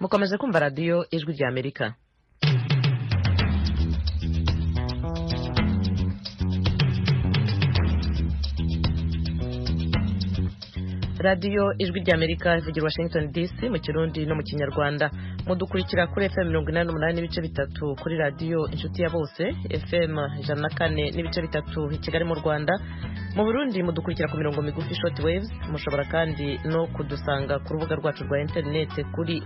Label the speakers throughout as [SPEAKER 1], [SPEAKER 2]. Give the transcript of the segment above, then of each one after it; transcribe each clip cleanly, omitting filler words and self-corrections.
[SPEAKER 1] mukomeje kumva radiyo ijwi rya Amerika. radiyo ijwi rya Amerika ivugira Washington DC mu Kirundi no mu Kinyarwanda. Mudukurikira kuri FM 88 n'ibice bitatu kuri radiyo inshuti ya bose, FM 104 n'ibice bitatu i Kigali mu Rwanda. Mu Burundi mudukurikira ku mirongo migufi short waves. Mushobora kandi no kudusanga ku rubuga rwacu rwa internet kuri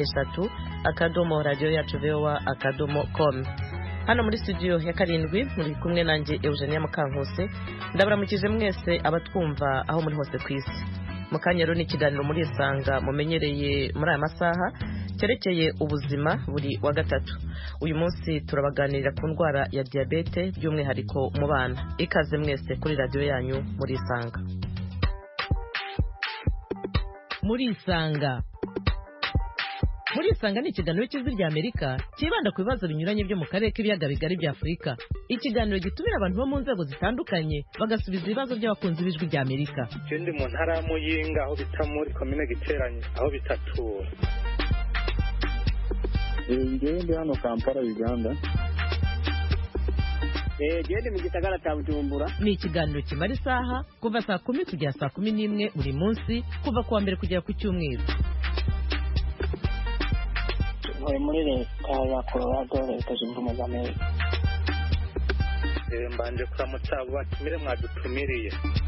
[SPEAKER 1] wa@radioyacu.voa.com. Hano muri studio ya karindwi muri kumwe nanjye Eugenia Mukankose. Ndabaramukije mwese abatwumva aho muri hose ku isi. Mukanyero ni kiganiro muri Isanga mumenyereye muri aya masaha cyerekeye ubuzima buri wa gatatu. Uyu munsi turabaganirira ku ndwara ya diabete by'umwihariko mu bana. Ikaze mwese kuri radio yanyu muri Isanga. Muri Isanga ni ikiganiro cy'ijwi rya Amerika kibanda ku bibazo binyuranye byo mu karere k'ibiyaga bigari bya Afurika. Ikiganiro gitumira abantu bo mu nzego zitandukanye bagasubiza ibibazo by'abakunzi b'ijwi rya Amerika.
[SPEAKER 2] Ndi mu ntara ya Muyinga aho bita muri komine Giteranye aho bitatura.
[SPEAKER 3] Ndi hano Kampala Uganda.
[SPEAKER 4] Ndi mu gisagara cya Bujumbura.
[SPEAKER 1] Ni ikiganiro kimara isaha kuva saa 10 kugera saa 11 buri munsi kuva kuwa mbere kugera ku cyumweru.
[SPEAKER 4] Muri leta ya Colorado leta zunze ubumwe za Amerika.
[SPEAKER 2] Mbanje kuramutsa batumire mwadutumiriye.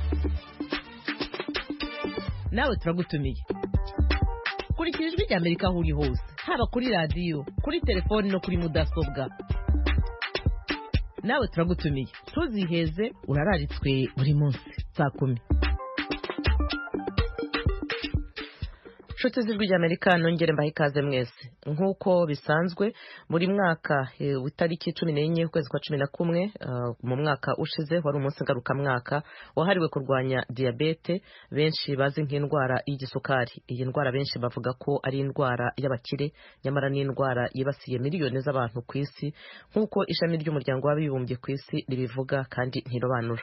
[SPEAKER 1] Nawe turagutumiye. Kurikira ijwi rya Amerika aho uri hose, haba kuri radio, kuri telefone no kuri mudasobwa. Nawe turagutumiye. Tuziheze urararitswe buri munsi saa 10. Nshuti z'ijwi rya Amerika nongere mbahe ikaze mwese. Nk'uko bisanzwe buri mwaka w'itariki 14 ukwezi kwa 11 mu mwaka ushize wari umunsi ngarukamwaka wahariwe kurwanya diabete, benshi bazi nk'indwara y'igisukari. Iyi ndwara benshi bavuga ko ari indwara y'abakire, nyamara ni indwara yibasiye miliyoni z'abantu ku isi nk'uko ishami ry'umuryango w'abibumbye ku isi ribivuga kandi ntirobanura.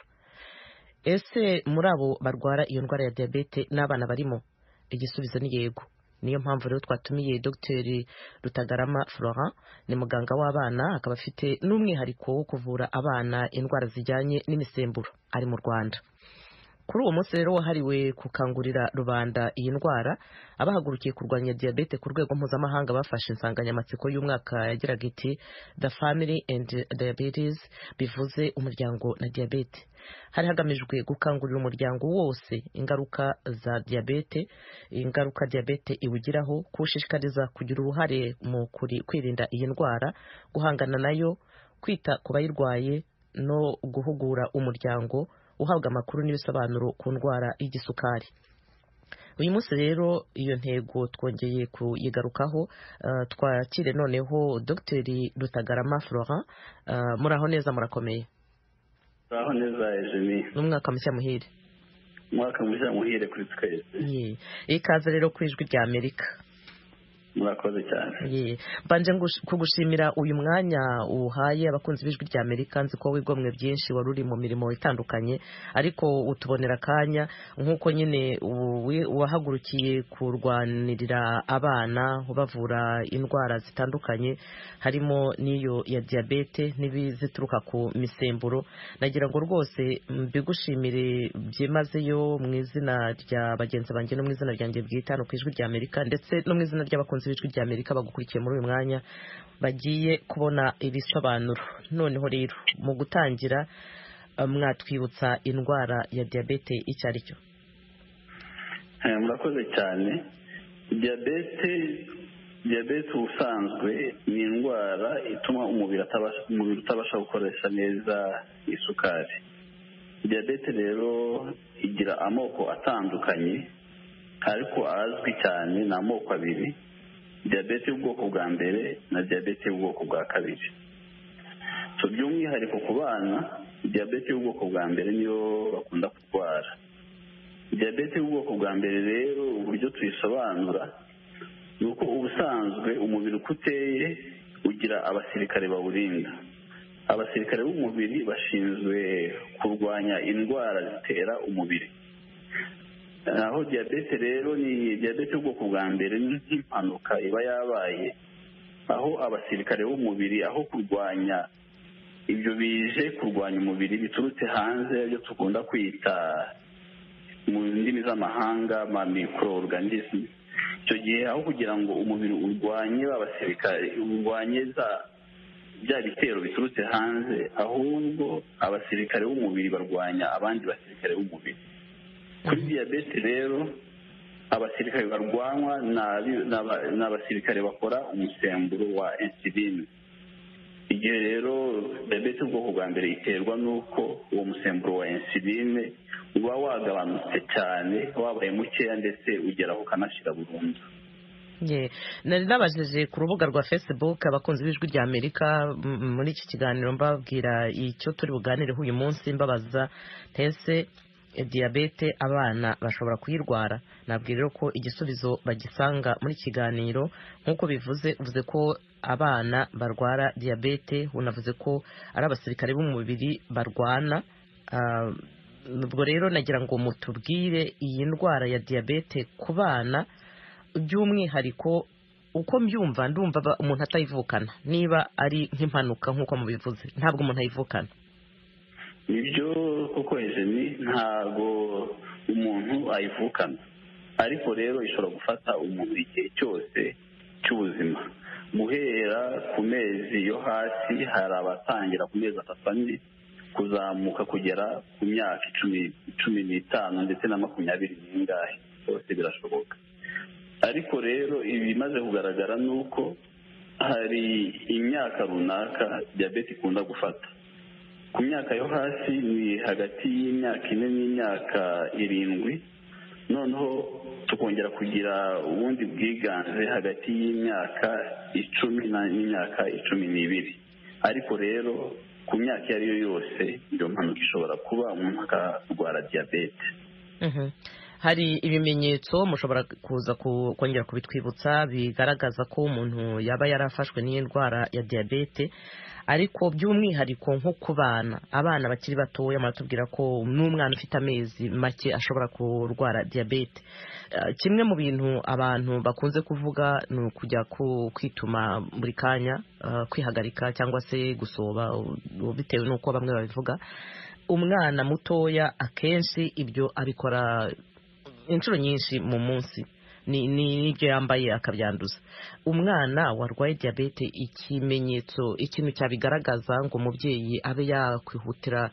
[SPEAKER 1] Ese muri abo barwara iyo ndwara ya diabete n'abana barimo? Igisubizo ni yego. Niyo mpamvu rero twatumiye Dr. Rutagarama Florent, ni muganga w'abana akaba afite n'umwihariko wo kuvura abana indwara zijyanye n'imisemburo ari mu Rwanda. Kuri uwo munsi rero wahariwe gukangurira rubanda iyi ndwara, abahagurukiye kurwanya diabete ku rwego mpuzamahanga bafashe insanganyamatsiko y'umwaka yagiraga iti The Family and Diabetes, bivuze umuryango na diabete. Hari hagamijwe gukangurira umuryango wose ingaruka za diabete, ingaruka diabete iwugiraho, kushishikariza kugira uruhare mu kwirinda iyi ndwara, guhangana nayo, kwita ku bayirwaye no guhugura umuryango uhabwa amakuru n'ibisobanuro ku ndwara y'igisukari. Uyu munsi rero iyo ntego twongeye kuyigarukaho. Twakire noneho Dr. Rutagarama Florent. Muraho neza, murakomeye?
[SPEAKER 3] Muraho neza Eugenie.
[SPEAKER 1] N'umwaka mushya muhire.
[SPEAKER 3] Umwaka mushya muhire kuri twese.
[SPEAKER 1] Ikaze rero ku ijwi rya Amerika.
[SPEAKER 3] Murakoze cyane.
[SPEAKER 1] Banje kugushimira uyu mwanya uhaye abakunzi b'ijwi rya Amerika. Nzi ko wigomwe byinshi wari uri mu mirimo itandukanye, ariko utubonera kanya nk'uko nyine wahagurukiye kurwanirira abana ubavura indwara zitandukanye harimo n'iyo ya diabete n'ibizituruka ku misemburo. Nagira ngo rwose mbigushimire byimazeyo mu izina rya bagenzi banjye no mu izina ryanjye bwite hano ku ijwi rya Amerika, ndetse no mu izina ry'abakunzi b'ijwi rya Amerika bagukurikiye muri uyu mwanya bagiye kubona ibisobanuro. Noneho rero mu gutangira mwatwibutsa indwara ya diabete icyo ari cyo?
[SPEAKER 3] Murakoze cyane. Diabete ubusanzwe ni indwara ituma umubiri utabasha gukoresha neza isukari. Diabete rero igira amoko atandukanye, ariko azwi cyane ni amoko abiri: diabete y'ubwoko bwa mbere na diabete y'ubwoko bwa kabiri. By'umwihariko ku bana, diabete y'ubwoko bwa mbere niyo bakunda kurwara. Diabete y'ubwoko bwa mbere rero uburyo tuyisobanura ni uko ubusanzwe umubiri uko uteye ugira abasirikare bawurinda. Abasirikare b'umubiri bashinzwe kurwanya indwara zitera umubiri. aho diyabete rero ni diyabete y'ubwoko bwa mbere, ni nk'impanuka iba yabaye aho abasirikare b'umubiri aho kurwanya ibyo bije kurwanya umubiri biturutse hanze, ibyo dukunda kwita mu ndimi z'amahanga microorganism. Icyo gihe aho kugira ngo umubiri urwanye abasirikare, urwanye bya bitero biturutse hanze, ahubwo abasirikare b'umubiri barwanya abandi basirikare b'umubiri. Kuri diyabete rero abasirikare barwanywa ni abasirikare bakora umusemburo wa insuline. Igihe rero diyabete ubwoko bwa mbere iterwa n'uko uwo musemburo wa insuline uba wagabanutse cyane, wabaye mukeya ndetse ugeraho ukanashyira burundu.
[SPEAKER 1] nari nabajije ku rubuga rwa Facebook abakunzi b'ijwi rya Amerika muri iki kiganiro mbabwira icyo turi buganireho uyu munsi, mbabaza tese diyabete abana bashobora kuyirwara. Nabwira rero ko igisubizo bagisanga muri kiganiro nk'uko bivuze ko abana barwara diyabete, unavuze ko ari abasirikare b'umubiri barwana. Ubwo rero nagira ngo mutubwire iyi ndwara ya diyabete ku bana by'umwihariko uko mbyumva. Ndumva umuntu atayivukana, niba ari nk'impanuka nk'uko mubivuze, ntabwo umuntu ayivukana.
[SPEAKER 3] Ibyo kuko Eugenie, ntabwo umuntu ayivukana, ariko rero ishobora gufata umuntu igihe cyose cy'ubuzima, guhera ku mezi yo hasi. Hari abatangira ku mezi 3 kuzamuka kugera ku myaka 15 ndetse na 20 n'ingahe, byose birashoboka. Ariko rero ibimaze kugaragara ni uko hari imyaka runaka diyabete ikunda gufata. Ku myaka yo hasi ni hagati y'imyaka 4 n'imyaka 7, noneho tukongera kugira ubundi bwiganze hagati y'imyaka 10 n'imyaka 12. Ariko rero ku myaka iyo ari yo yose iyo mpanuka ishobora kuba umuntu akarwara diyabete.
[SPEAKER 1] Hari ibimenyetso mushobora kuza kongera kubitwibutsa bigaragaza ko umuntu yaba yarafashwe n'iyi ndwara ya diyabete, ariko by'umwihariko nko ku abana bakiri batoya muratubwira ko n'umwana ufite amezi make ashobora kurwara diyabete. Kimwe mu bintu abantu bakunze kuvuga ni ukujya kwituma buri kanya, kwihagarika cyangwa se gusoba, bitewe n'uko bamwe babivuga. Umwana mutoya akenshi ibyo abikora inshuro nyinshi mu munsi, n'ibyo yambaye akabyanduza. Umwana warwaye diyabete, ikimenyetso, ikintu cyabigaragaza ngo umubyeyi abe yakwihutira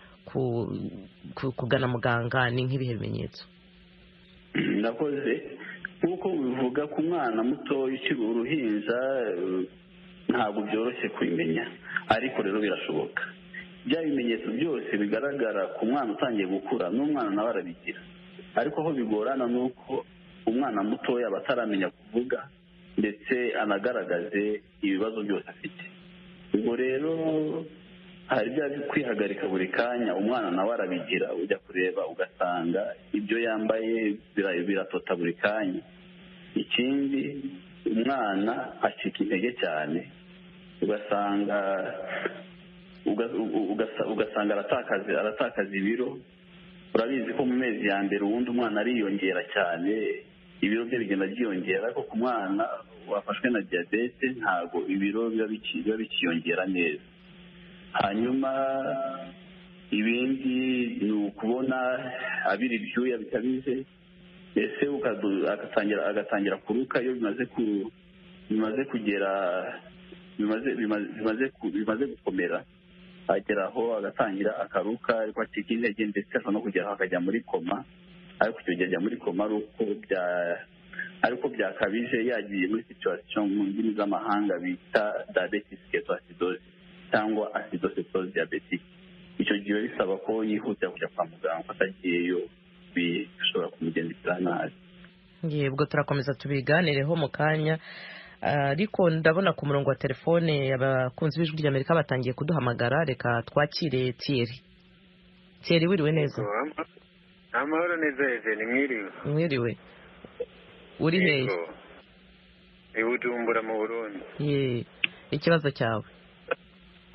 [SPEAKER 1] kugana muganga, ni nk'ibihe bimenyetso?
[SPEAKER 3] Nakoze nk'uko bivuga ku mwana muto ukiri uruhinja ntabwo byoroshye kubimenya, ariko rero birashoboka. Bya bimenyetso byose bigaragara ku mwana utangiye gukura n'umwana nawe arabigira, ariko aho bigorana ni uko umwana mutoya aba ataramenya kuvuga ndetse anagaragaze ibibazo byose afite. Ubwo rero hari bya kwihagarika buri kanya, umwana nawe arabigira. Ujya kureba ugasanga ibyo yambaye biratota buri kanya. Ikindi, umwana acika intege cyane, ugasanga aratakaza ibiro. Urabizi ko mu mezi ya mbere ubundi umwana ariyongera cyane, ibiro bye bigenda byiyongera, ariko ku mwana wafashwe na diyabete ntabwo ibiro biba bikiyongera neza. Hanyuma ibindi ni ukubona abira ibyuya bikabije, ese agatangira kuruka iyo bimaze gukomera, ageraho agatangira akaruka, ariko acika intege ndetse ashobora no kugeraho akajya muri koma. Ariko icyo gihe ajya muri koma ariko byakabije, yagiye muri situation mu ndimi z'amahanga bita diabetes ketoacidosis cyangwa acidocytose diabetique. Icyo gihe bisaba ko yihutira kujya kwa muganga, atagiyeyo bishobora kumugendekera nabi.
[SPEAKER 1] Ubwo turakomeza tubiganireho mu kanya, ariko ndabona ku murongo wa telefone abakunzi b'ijwi rya Amerika batangiye kuduhamagara. Reka twakire Thierry. Thierry, wiriwe neza?
[SPEAKER 5] Amahoro neza Eugenie, mwiriwe?
[SPEAKER 1] Mwiriwe. Uri hehe?
[SPEAKER 5] Bujumbura mu Burundi.
[SPEAKER 1] Ikibazo cyawe?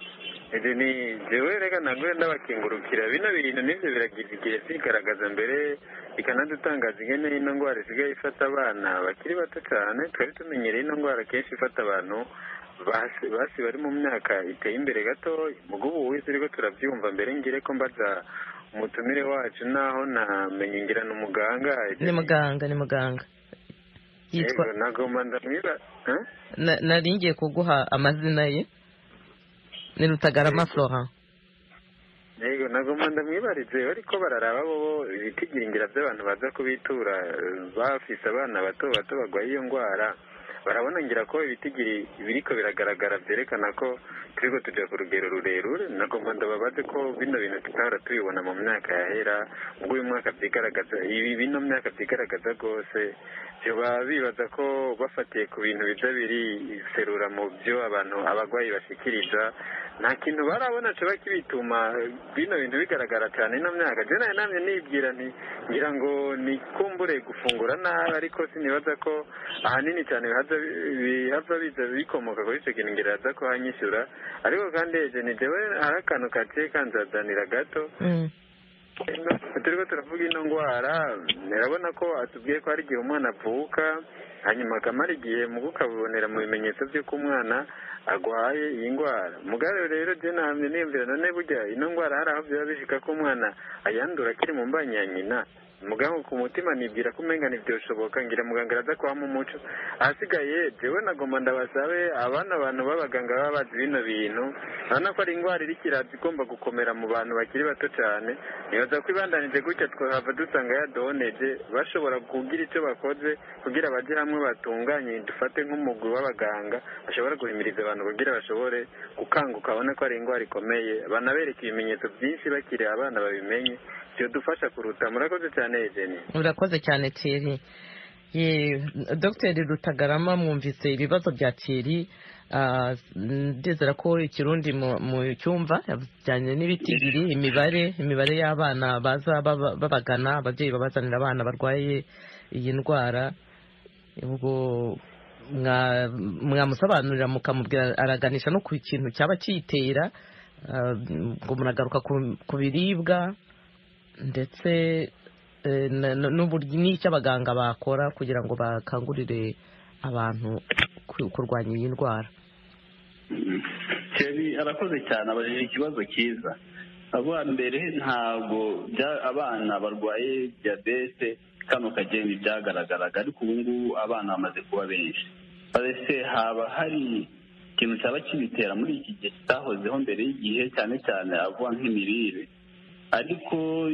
[SPEAKER 5] ede ni jewe reka nagwe ndabakingurukira bino bintu nivyo biragira igihe bigaragaza mbere ikanadutangaza ingene ino ndwara isigaye ifata abana bakiri bato cyane twari tumenyereye ino ndwara kenshi ifata abantu basi bari mu myaka iteye imbere gato mugubu wize ariko turabyumva mbere ngire ko mbaza umutumire wacu naho namenye ngira n'umuganga
[SPEAKER 1] ni muganga
[SPEAKER 5] yitwa nagomba ndamwira
[SPEAKER 1] nari ngiye kuguha amazina ye ni Rutagarama Florent
[SPEAKER 5] yego nagomba ndamwibarize ariko bararaba bo ibitigiringira by'abantu baza kubitura bafise abana bato bagwaye iyo ndwara barabona ngira ko ibitigiri biriko biragaragara byerekana ko turiko tujya ku rugero rurerure nagomba ndababaze ko bino bintu tutahora tubibona mu myaka yahera ubwo uyu mwaka byigaragaza bino myaka byigaragaza rwose byoba bibaza ko bafatiye ku bintu biza biriserura mu byo abantu abagwayi bashikiriza nta kintu barabona coba kibituma bino bintu bigaragara cyane ino myaka je naye namye nibwira nti ngira ngo nikumbure gufungura nabi ariko sinibaza ko ahanini cyane bihava biza bikomoka kuri ico kintu ngira aza ko hanyishyura ariko kandi eje ni jewe hari akantu kaciye kanzazanira gato turiko turavuga ino ndwara nirabona ko atubwiye ko hari igihe umwana avuka hanyuma akamara igihe mu kukabonera mu bimenyetso by'uko umwana agwaye iyi ndwara mugare rero je namye niyumvira none burya ino ndwara hari aho byaba bishika ko umwana ayandura akiri mu mbanyi ya nyina muganga ku mutima nibwira ko umenga ntibyoshoboka ngira muganga araza kuhamo umuco ahasigaye jewe nagomba ndabasabe abantu b'abaganga baba bazi bino bintu urabona ko ari indwara iriko iraza igomba gukomera mu bantu bakiri bato cyane nibaza ko ibandanije gutya twahava dusanga yadoneje bashobora kugira icyo bakoze kugira baje hamwe batunganye dufate nk'umugwi w'abaganga bashobora guhimiriza abantu kugira bashobore gukanguka babone ko ari indwara ikomeye banabereka ibimenyetso byinshi bakiri abana babimenye dufasha kuruta murakoze cyane Eugene
[SPEAKER 1] urakoze cyane Thierry Dr Rutagarama mwumvise ibibazo bya Thierry ndizera ko ikirundi mu cyumva yajyanye n'ibitigiri imibare y'abana baza babagana ababyeyi babazanira abana barwaye iyi ndwara ubwo mwamusobanurira mukamubwira araganisha no ku kintu cyaba kiyitera ngo muragaruka ku biribwa ndetse n'icyo abaganga bakora kugira ngo bakangurire abantu kurwanya iyi ndwara.
[SPEAKER 3] arakoze cyane abajije ikibazo cyiza abo mbere ntabwo abana barwaye diyabete kano kageni byagaragaraga ariko ubu ngubu abana bamaze kuba benshi ese haba hari ikintu cyaba kibitera muri iki gihe kitahozeho mbere y'igihe cyane cyane avuga nk'imirire ariko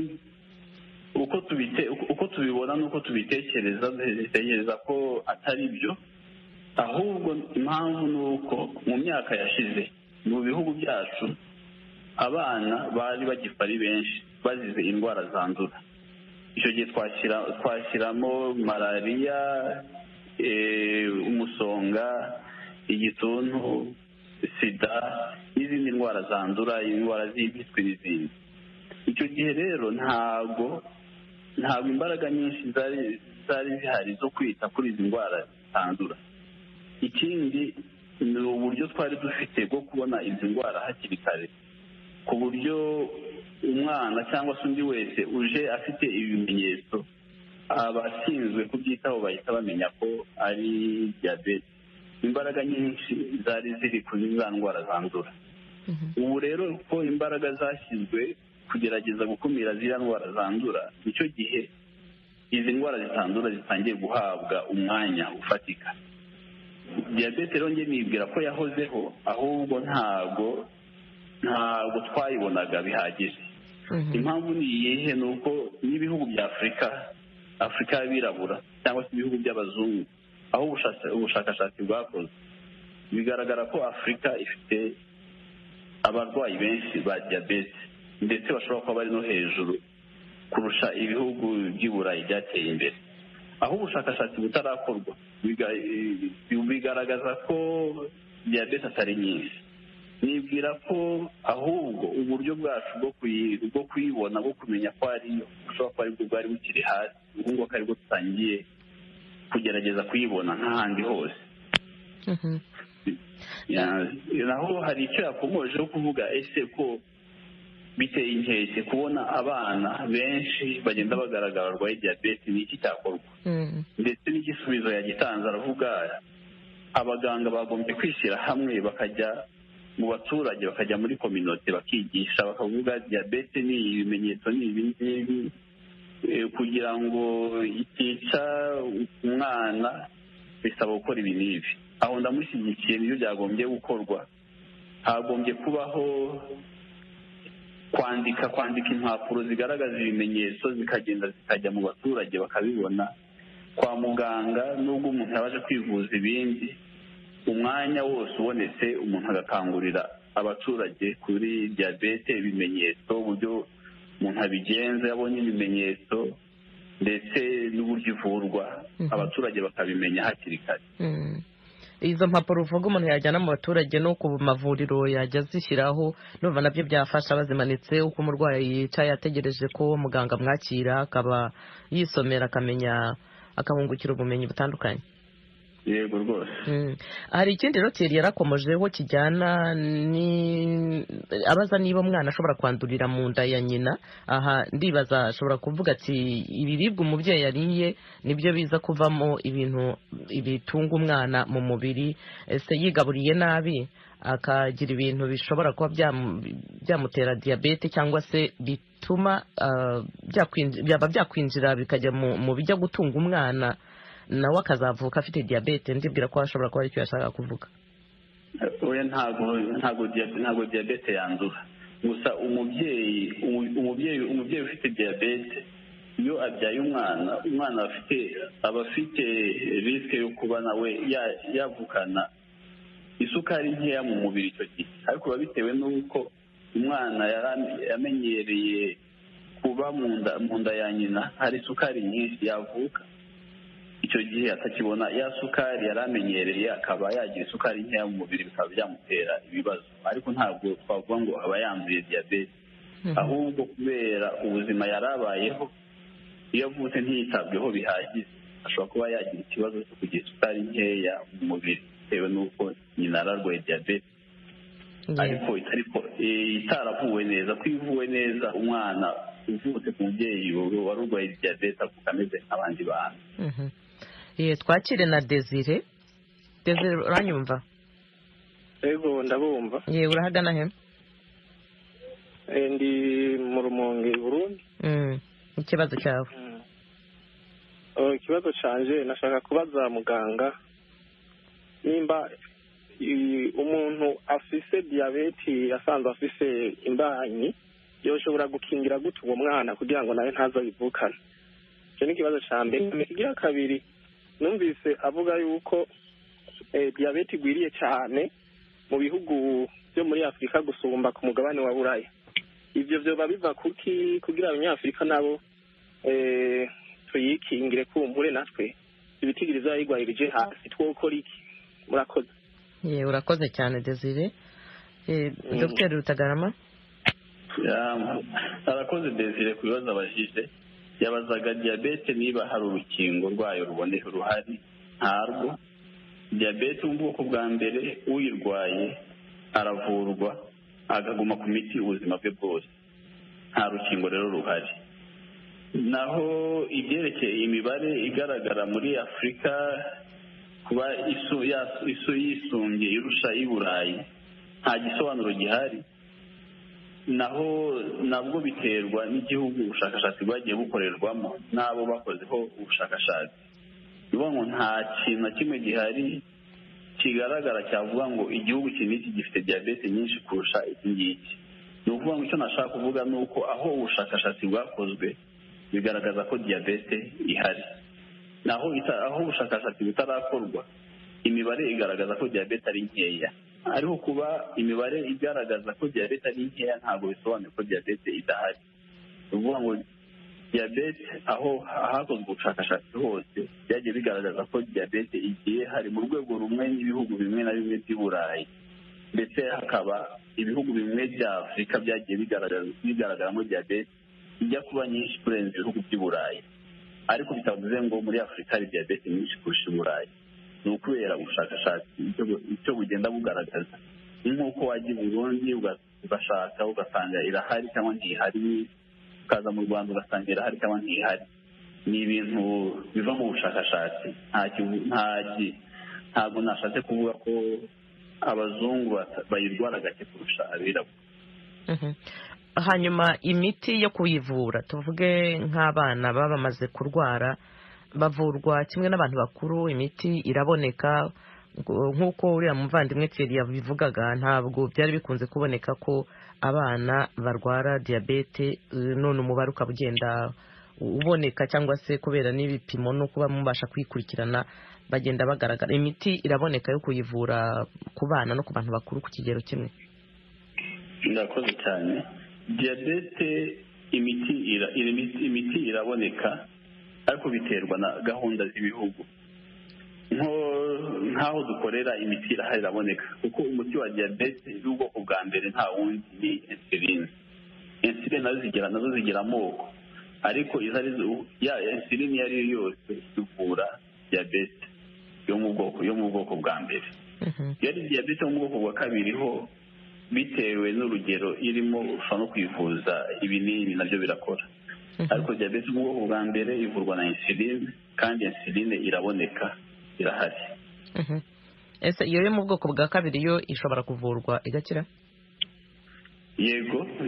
[SPEAKER 3] uko tubibona n'uko tubitekereza ko atari byo ahubwo impamvu ni uko mu myaka yashize mu bihugu byacu abana bari bagipfa ari benshi bazize indwara zandura icyo gihe twashyiramo malariya umusonga igituntu sida n'izindi ndwara zandura indwara z'impiswi n'izindi icyo gihe rero ntabwo imbaraga nyinshi zari zihari zo kwita kuri izi ndwara zitandura ikindi ni uburyo twari dufite bwo kubona izi ndwara hakiri kare ku buryo umwana cyangwa se undi wese uje afite ibimenyetso abashinzwe kubyitaho bahita bamenya ko ari diyabete imbaraga nyinshi zari ziri kuri za ndwara zandura ubu rero ko imbaraga zashyizwe kugerageza gukumira ziriya ndwara zandura nicyo gihe izi ndwara zitandura zitangiye guhabwa umwanya ufatika diyabete rero njye nibwira ko yahozeho ahubwo ntabwo twayibonaga bihagije impamvu ni iyihe ni uko n'ibihugu bya afurika y'abirabura cyangwa se ibihugu by'abazungu aho ubushakashatsi bwakoze bigaragara ko afurika ifite abarwayi benshi ba diyabete ndetse bashobora kuba bari no hejuru kurusha ibihugu by'i Burayi byateye imbere aho ubushakashatsi butarakorwa bigaragaza ko diyabete atari nyinshi nibwira ko ahubwo uburyo bwacu bwo kuyibona bwo kumenya ko ariyo bushobora kuba aribwo bwari bukiri hasi ubu ngubu aribwo dutangiye kugerageza kuyibona nk'ahandi hose naho hari icyo yakomojeho kuvuga ese ko biteye inkeke kubona abana benshi bagenda bagaragara barwaye diyabete, ni iki cyakorwa? Ndetse n'igisubizo yagitanze aravuga abaganga bagombye kwishyira hamwe bakajya mu baturage, bakajya muri kominote bakigisha, bakavuga diyabete ni ibimenyetso ni ibi ngibi, kugira ngo itica umwana bisaba gukora ibi n'ibi. Aho ndamushyigikiye, niyo byagombye gukorwa. hagombye kubaho kwandika impapuro zigaragaza ibimenyetso zikagenda zikajya mu baturage bakabibona. Kwa muganga nubwo umuntu yabaje kwivuza ibindi, umwanya wose ubonetse umuntu agakangurira abaturage kuri diyabete, ibimenyetso, uburyo umuntu abigenza yabonye ibimenyetso, ndetse n'uburyo ivurwa, abaturage bakabimenya hakiri kare.
[SPEAKER 1] Izo mpapuro uvuga umuntu yajyana mu baturage no ku mavuriro yajya zishyiraho, numva nabyo byafasha bazimanitse uko umurwayi yicaye ategereje ko muganga amwakira, akaba yisomera akamenya, akabungukira ubumenyi butandukanye.
[SPEAKER 3] Yego rwose.
[SPEAKER 1] Hari ikindi rero Thierry yarakomojeho kijyana abaza niba umwana ashobora kwandurira mu nda ya nyina. Aha ndibaza ashobora kuvuga ati ibiribwa umubyeyi yariye nibyo biza kuvamo ibintu bitunga umwana mu mubiri, ese yigaburiye nabi akagira ibintu bishobora kuba byamutera diyabete, cyangwa se bituma byaba byakwinjira bikajya mu bijya gutunga umwana nawe akazavuka afite diyabete. Ndibwira ko ashobora kuba aricyo yashaka kuvuga.
[SPEAKER 3] Oya, ntago diyabete yandura. Gusa umubyeyi ufite diyabete iyo abyaye umwana aba afite risike yo kuba nawe yavukana isukari nkeya mu mubiri icyo gihe, ariko biba bitewe n'uko umwana yamenyereye kuba mu nda ya nyina hari isukari nyinshi, yavuka icyo gihe atakibona ya sukari yari amenyereye, akaba yagira isukari nkeya mu mubiri, bikaba byamutera ibibazo. Ariko ntabwo twavuga ngo aba yanduye diyabete, ahubwo kubera ubuzima yari abayeho, iyo avutse ntiyitabweho bihagije ashobora kuba yagira ikibazo cyo kugira isukari nkeya mu mubiri bitewe n'uko nyina ararwaye diyabete, ariko itaravuwe neza. Ko ivuwe neza, umwana uvutse ku mubyeyi wari urwaye diyabete avuka ameze nk'abandi bantu.
[SPEAKER 1] Twakire na Desire. Desire, uranyumva?
[SPEAKER 6] Yego, ndabumva.
[SPEAKER 1] Urahagana he?
[SPEAKER 6] Ndi mu Rumonge, Burundi.
[SPEAKER 1] Ikibazo cyawe?
[SPEAKER 6] Ikibazo canje nashaka kubaza muganga nimba umuntu afise diyabete asanzwe afise imbanyi yoshobora gukingira gute uwo mwana kugira ngo nawe ntazayivukane. Icyo ni ikibazo cya mbere. Ikigira kabiri, numvise avuga yuko diyabete igwiriye cyane mu bihugu byo muri Afurika gusumba ku mugabane wa Buraya. Ibyo byoba biva kuki kugira abanyafurika nabo tuyikingire kumbure natwe ibitigiriza yigwayirije hasi twokora iki? Murakoze.
[SPEAKER 1] Urakoze cyane Desire. Dr. Rutagarama?
[SPEAKER 3] Arakoze Desire ku bibazo abajije. Yabazaga diyabete niba hari urukingo rwayo ruboneka ruhari. Ntarwo. Diyabete mu bwoko bwa mbere, uyirwaye aravurwa akaguma ku miti ubuzima bwe bwose, nta rukingo rero ruhari. Naho ibyerekeye imibare igaragara muri Afurika kuba isu yisumbye irusha i Burayi, nta gisobanuro gihari. Naho nabwo biterwa n'igihugu ubushakashatsi bwagiye bukorerwamo n'abo bakozeho ubushakashatsi. Bivuga ngo nta kintu na kimwe gihari kigaragara cyavuga ngo igihugu iki gifite diyabete nyinshi kurusha iki ngiki. Ni ukuvuga ngo icyo nashaka kuvuga ni uko aho ubushakashatsi bwakozwe bigaragaza ko diyabete ihari. Naho aho ubushakashatsi butarakorwa, imibare igaragaza ko diyabete ari nkeya. Ariko kuba imibare igaragaza ko diyabete ari nkeya ntabwo bisobanuye ko diyabete idahari. Ni ukuvuga ngo diyabete aho hakozwe ubushakashatsi hose byagiye bigaragaza ko diyabete igiye hari mu rwego rumwe n'ibihugu bimwe na bimwe by'i Burayi, ndetse hakaba ibihugu bimwe bya Afurika byagiye bigaragaramo diyabete ijya kuba nyinshi kurenza ibihugu by'i Burayi. Ariko bitavuze ngo muri Afurika hari diyabete nyinshi kurusha i Burayi. ni ukubera ubushakashatsi icyo bugenda bugaragaza. Nk'uko wajya i Burundi ugashaka ugasanga irahari cyangwa ntihari, ukaza mu Rwanda ugasanga irahari cyangwa ntihari. Ni ibintu biva mu bushakashatsi. Ntabwo nashatse kuvuga ko abazungu bayirwara gake kurusha abirabura.
[SPEAKER 1] Hanyuma imiti yo kuyivura, tuvuge nk'abana baba bamaze kurwara, bavurwa kimwe n'abantu bakuru, imiti iraboneka nk'uko uriya muvandimwe Thierry yabivugaga. Ntabwo byari bikunze kuboneka ko abana barwara diyabete, none umubare ukaba ugenda uboneka, cyangwa se kubera n'ibipimo no kuba mubasha kwikurikirana bagenda bagaragara. Imiti iraboneka yo kuyivura ku bana no ku bantu bakuru ku kigero kimwe.
[SPEAKER 3] Ndakoze cyane. Diyabete imiti iraboneka, ariko biterwa na gahunda z'ibihugu. Nk'aho dukorera imiti iraboneka, kuko umuti wa diyabete y'ubwoko bwa mbere nta wundi ni insuline. Insuline nazo zigira amoko, ariko insuline iyo ari yo yose ivura diyabete yo mu bwoko bwa mbere. Iyo ari diyabete yo mu bwoko bwa kabiri ho, bitewe n'urugero irimo, ushobora no kwivuza ibinini nabyo birakora. Ariko diyabete yo mu bwoko bwa mbere ivurwa na insuline, kandi insuline iraboneka, irahari.
[SPEAKER 1] Ese iyo yo mu bwoko bwa kabiri yo ishobora kuvurwa igakira?
[SPEAKER 3] Yego,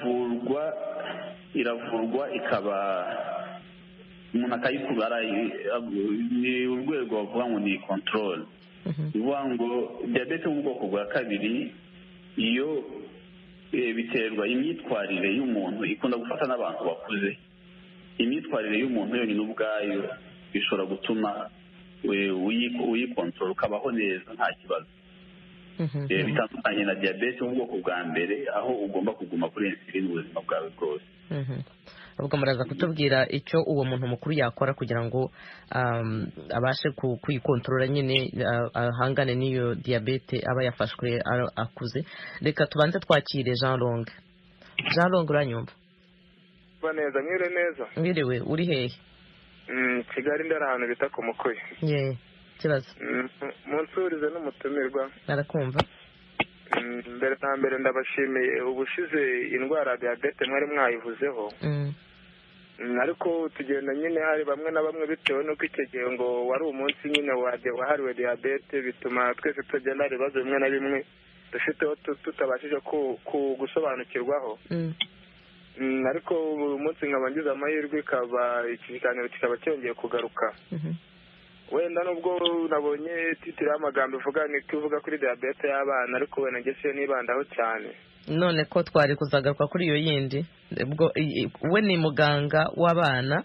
[SPEAKER 3] iravurwa ikaba umuntu akayikubara. Ni urwego bavuga ngo ni control. Bivuga ngo diyabete yo mu bwoko bwa kabiri iyo biterwa imyitwarire y'umuntu, ikunda gufata n'abantu bakuze. Imyitwarire y'umuntu yonyine ubwayo bishobora gutuma uyikontorora ukabaho neza nta kibazo. Bitandukanye na diyabete yo mu bwoko bwa mbere, aho ugomba kuguma kuri insuline ubuzima bwawe bwose.
[SPEAKER 1] ubwo muraza kutubwira icyo uwo muntu mukuru yakora kugira ngo abashe kuyikontorora nyine ahangane n'iyo diyabete aba yafashwe akuze. Reka tubanze twakire Jean Longue. Jean Longue, uranyumva?
[SPEAKER 5] neza mwire neza.
[SPEAKER 1] Mwiriwe, uri hehe?
[SPEAKER 5] Kigali ndari ahantu bita ku Mukoyi.
[SPEAKER 1] Kibazo
[SPEAKER 5] munsurize n'umutumirwa.
[SPEAKER 1] Narakumva.
[SPEAKER 5] Mbere na mbere ndabashimiye ubushize indwara ya diyabete mwari mwayivuzeho. Ariko tugenda nyine hari bamwe na bamwe bitewe n'uko icyo gihe ngo wari umunsi nyine wahariwe diyabete, bituma twese tugenda hari ibibazo bimwe na bimwe dufiteho tutabashije gusobanukirwaho. Ariko uyu munsi nkaba ngize amahirwe iki kiganiro kikaba cyongeye kugaruka. Wenda nubwo nabonye titire y'amagambo ivuga kuri diyabete y'abana, ariko wenda ngese nibandaho cyane.
[SPEAKER 1] None ko twari kuzagaruka kuri iyo yindi, we ni muganga w'abana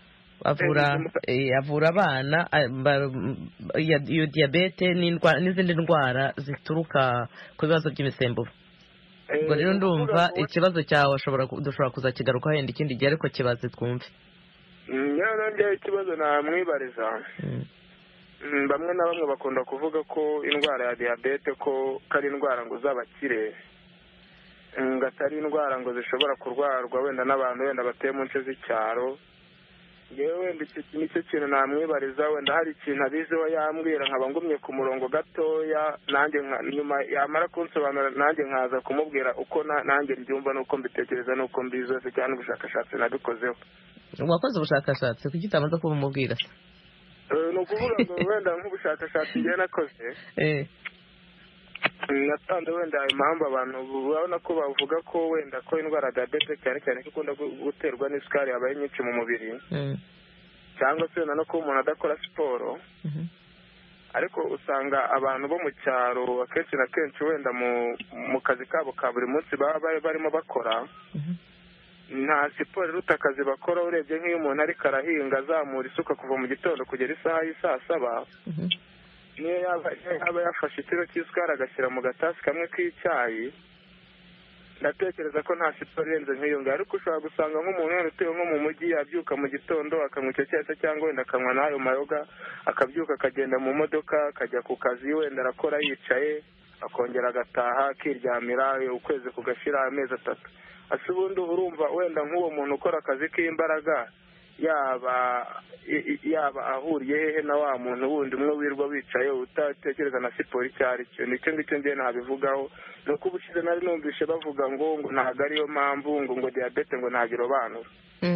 [SPEAKER 1] avura abana iyo diyabete n'izindi ndwara zituruka ku bibazo by'imisemburo. Ubwo rero ndumva ikibazo cyawe dushobora kuzakigarukaho yenda ikindi gihe, ariko kibaze twumve.
[SPEAKER 5] Ngewe ikibazo namwibariza, bamwe na bamwe bakunda kuvuga ko indwara ya diyabete ko ari indwara ngo z'abakire, ngo atari indwara ngo zishobora kurwarwa wenda n'abantu wenda batuye mu nce z'icyaro. Ngewe wenda nicyo kintu namwibariza, wenda hari ikintu abiziho yambwira nkaba ngumye ku murongo gatoya, nanjye nyuma yamara kunsobanura nanjye nkaza kumubwira uko nanjye mbyumva n'uko mbitekereza n'uko mbizi wese, cyane ubushakashatsi nabikozeho.
[SPEAKER 1] Wakoze ubushakashatsi, kuki utamaze kubumubwira se?
[SPEAKER 5] Ni ukuvuga ngo wenda nk'ubushakashatsi njye nakoze, nasanze wenda impamvu abantu urabona ko bavuga ko wenda ko indwara ya diyabete cyane cyane ko ikunda guterwa n'isukari yabaye nyinshi mu mubiri, cyangwa se wenda no kuba umuntu adakora siporo. Ariko usanga abantu bo mu cyaro akenshi na kenshi wenda mu kazi kabo ka buri munsi baba barimo bakora, nta siporo iruta akazi bakora. Urebye nk'iyo umuntu ariko arahinga azamura isuka kuva mu gitondo kugera isaha y'isaa 7, niyo yaba yafashe ikiro cy'isukari agashyira mu gatasi kamwe k'icyayi, ndatekereza ko nta siporo irenze nk'iyo ngayo. Ariko ushobora gusanga nk'umuntu wenda utuye nko mu mujyi yabyuka mu gitondo akanywa icyo cyose, cyangwa wenda akanywa n'ayo mayoga, akabyuka akagenda mu modoka akajya ku kazi, wenda arakora yicaye akongera agataha akiryamira, ukwezi kugashyira amezi 3. Ase ubundi urumva wenda nk'uwo muntu ukora akazi k'imbaraga
[SPEAKER 6] yaba ahuriye hehe na wa muntu wundi umwe wirwa wicaye utatekereza na siporo icyo ari cyo. Nicyo ngicyo njye nabivugaho. ni uko ubushize nari numvise bavuga ngo ntabwo ariyo mpamvu ngo diyabete ngo ntabwo irobanura.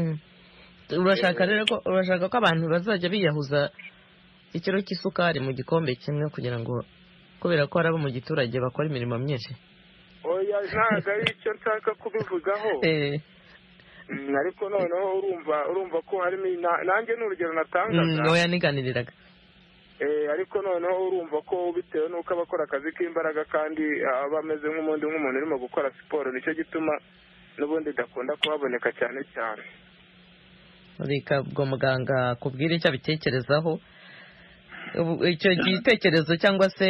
[SPEAKER 1] urashaka ko abantu bazajya biyahuza ikiro cy'isukari mu gikombe kimwe kugira ngo kubera ko hari abo mu giturage bakora imirimo myinshi?
[SPEAKER 6] Oya, ntabwo ari icyo nshaka kubivugaho. Ariko noneho urumva ko harimo nanjye n'urugero natangaga.
[SPEAKER 1] Oya, niganiriraga.
[SPEAKER 6] Ariko noneho urumva ko bitewe n'uko abakora akazi k'imbaraga kandi aba ameze nk'umuntu urimo gukora siporo, nicyo gituma n'ubundi idakunda kuhaboneka cyane cyane.
[SPEAKER 1] Reka ubwo muganga kubwira icyo abitekerezaho, icyo gitekerezo cyangwa se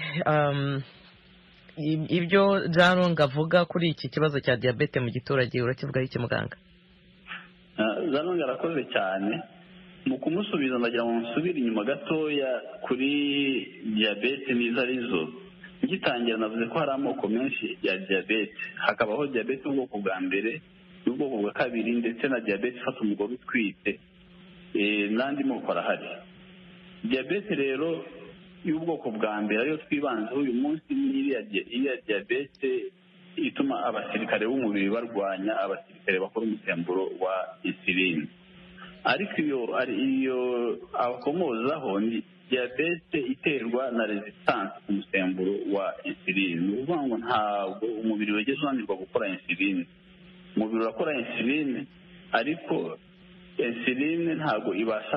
[SPEAKER 1] ibyo Jalong avuga kuri iki kibazo cya diyabete mu giturage urakivugaho iki muganga?
[SPEAKER 3] Jalong arakoze cyane. Mu kumusubiza ndagira ngo nsubire inyuma gatoya kuri diyabete n'izo arizo. Ngitangira navuze ko hari amoko menshi ya diyabete. Hakabaho diyabete y'ubwoko bwa mbere, y'ubwoko bwa kabiri, ndetse na diyabete ifata umugore utwite, n'andi moko arahari. Diyabete rero y'ubwoko bwa mbere ariyo twibanzeho uyu munsi ni iriya diyabete ituma abasirikare b'umubiri barwanya abasirikare bakora umusemburo wa insuline. Ariko iyo abakomozaho ni diyabete iterwa na resistance ku musemburo wa insuline. Ni ukuvuga ngo ntabwo umubiri wegeze unanirwa gukora insuline. Umubiri urakora insuline, ariko insuline ntabwo ibasha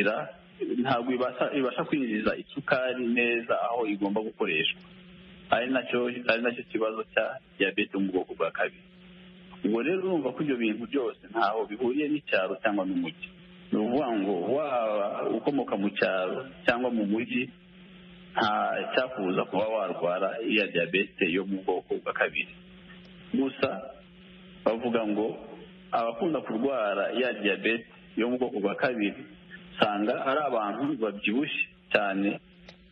[SPEAKER 3] kwinjiza isukari neza aho igomba gukoreshwa. Ari nacyo kibazo cya diyabete mu bwoko bwa kabiri. Ubwo rero urumva ko ibyo bintu byose ntaho bihuriye n'icyaro cyangwa n'umujyi. Ni ukuvuga ngo waba ukomoka mu cyaro cyangwa mu mujyi nta cyakubuza kuba warwara iya diyabete yo mu bwoko bwa kabiri. Gusa bavuga ngo abakunda kurwara iya diyabete yo mu bwoko bwa kabiri usanga ari abantu babyibushye cyane,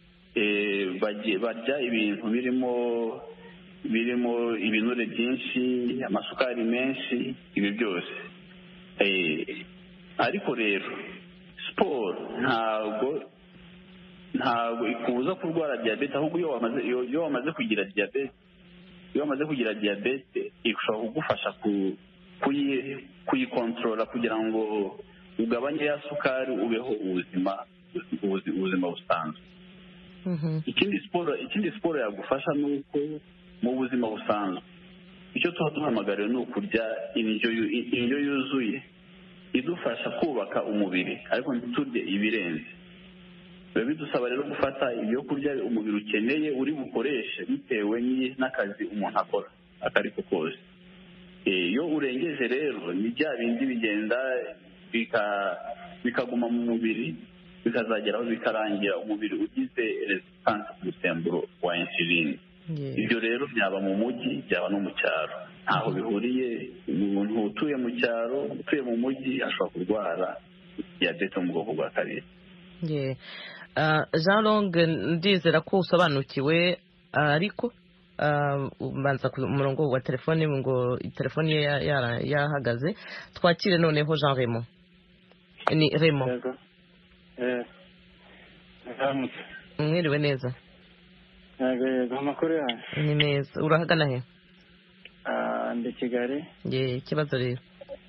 [SPEAKER 3] barya ibintu birimo ibinure byinshi, amasukari menshi, ibi byose. Ariko rero siporo ntabwo ikubuza kurwara diyabete, ahubwo iyo wamaze kugira diyabete ishobora kugufasha kuyikontorora kugira ngo ugabanye ya sukari, ubeho ubuzima busanzwe. Ikindi siporo yagufasha ni uko mu buzima busanzwe icyo tuba duhamagariwe ni ukurya indyo yuzuye idufasha kubaka umubiri, ariko ntiturye ibirenze. biba bidusaba rero gufata ibyo kurya umubiri ukeneye uri bukoreshe bitewe n'akazi umuntu akora akari ko kose. Iyo urengeje rero ni bya bindi bigenda bikaguma mu mubiri, bikazageraho bikarangira umubiri ugize resistance ku musemburo wa insuline. Ibyo rero byaba mu mujyi byaba no mu cyaro, ntaho bihuriye. Umuntu utuye mu cyaro, utuye mu mujyi ashobora kurwara diyabete mu bwoko bwa kabiri.
[SPEAKER 1] Jalong, ndizera ko usobanukiwe, ariko ubanza ku murongo wa telefone ngo telefone ye yahagaze. Twakire noneho Jean Raymond. Ni Raymond. Mwiriwe neza.
[SPEAKER 4] Yego, amakuru yawe
[SPEAKER 1] ni meza. Urahagana he?
[SPEAKER 4] Ndi Kigali.
[SPEAKER 1] Ikibazo rero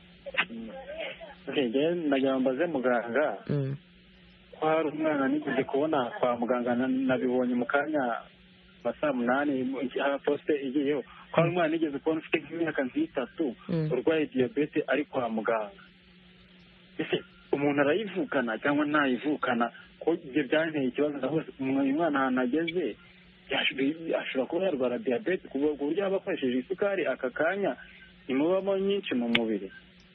[SPEAKER 4] nagira mbaze muganga ko hari umwana nigeze kubona kwa muganga, nabibonye mu kanya saa 8 posite igiyeho, ko hari umwana nigeze kubona ufite nk'imyaka nk'itatu urwaye diyabete ari kwa muganga. Ese umuntu arayivukana cyangwa ntayivukana? Ko ibyo byanteye ikibazo rwose. Uyu mwana ahantu ageze ashobora kuba yarwara diyabete ku buryo aba akoresheje isukari aka kanya imubamo nyinshi mu mubiri.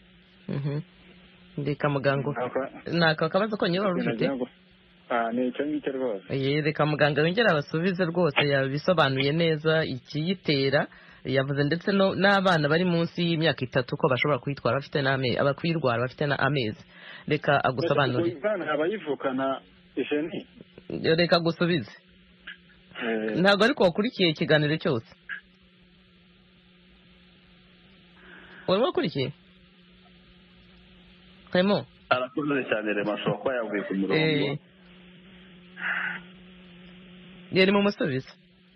[SPEAKER 1] Ndeka muganga naka kabazo ko nyine warufite.
[SPEAKER 4] Ni icyo ngicyo rwose.
[SPEAKER 1] Reka muganga yongera abasubize rwose, yabisobanuye neza ikiyitera. Yavuze ndetse n'abana bari munsi y'imyaka 3 ko bashobora kwitwara bafite abakwirwara bafite amezi. Reka agusobanurire.
[SPEAKER 4] Abayivukana isheni.
[SPEAKER 1] Reka gusubize. Ntabwo ariko wakurikiye ikiganiro cyose. Wari wakurikiye? Raymond.
[SPEAKER 3] arakoze cyane rema ashobora kuba yavuye ku murongo
[SPEAKER 1] yari mu musubizo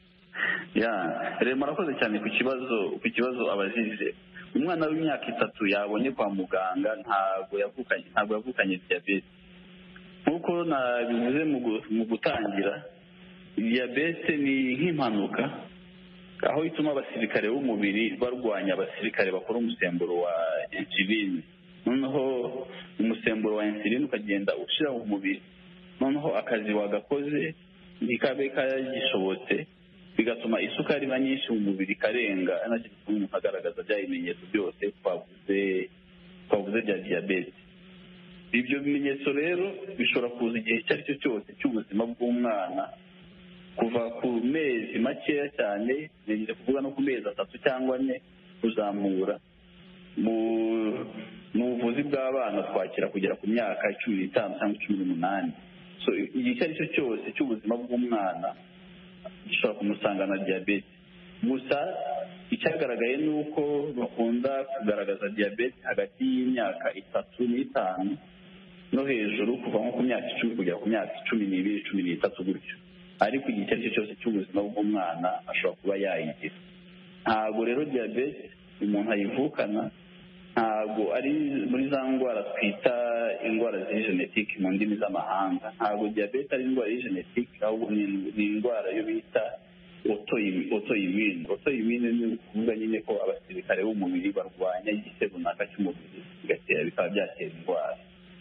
[SPEAKER 3] rema arakoze cyane ku kibazo abajije. Umwana w'imyaka 3 yabonye kwa muganga ntabwo yavukanye diyabete. Nk'uko nabivuze mu gutangira, diyabete ni nk'impanuka aho ituma abasirikare b'umubiri barwanya abasirikare bakora umusemburo wa insuline. Noneho umusemburo wa insuline ukagenda ushira mu mubiri, noneho akazi wagakoze ntikabe kagishobotse, bigatuma isukari iba nyinshi mu mubiri karenga, nacyo gituma umuntu agaragaza bya bimenyetso byose twavuze bya diyabete. Ibyo bimenyetso rero bishobora kuza igihe icyo ari cyo cyose cy'ubuzima bw'umwana, kuva ku mezi makeya cyane, nigeze kuvuga no ku mezi 3 cyangwa 4 kuzamura. Mu buvuzi bw'abana twakira kugera ku myaka 15 cyangwa 18. So igihe icyo ari cyo cyose cy'ubuzima bw'umwana gishobora kumusangana diyabete. Gusa icyagaragaye ni uko bakunda kugaragaza diyabete hagati y'imyaka 3 n'5 no hejuru, kuva nko ku myaka 10 kugera ku myaka 12, 13 gutyo. Ariko igihe icyo ari cyo cyose cy'ubuzima bw'umwana ashobora kuba yayigira. Ntabwo rero diyabete umuntu ayivukana, ntabwo ari muri za ndwara twita indwara z'igenetike mu ndimi z'amahanga. Ntabwo diyabete ari indwara y'igenetike, ahubwo ni indwara yo bita autoimmune. Autoimmune ni ukuvuga nyine ko abasirikare b'umubiri barwanya igice runaka cy'umubiri bikaba byatera indwara.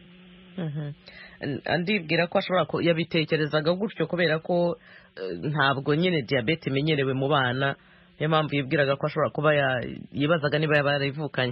[SPEAKER 1] Ndibwira ko ashobora yabitekerezaga gutyo kubera ko ntabwo nyine diyabete imenyerewe mu bana, niyo mpamvu yibwiraga ko ashobora kuba yibazaga niba yaba yarayivukanye.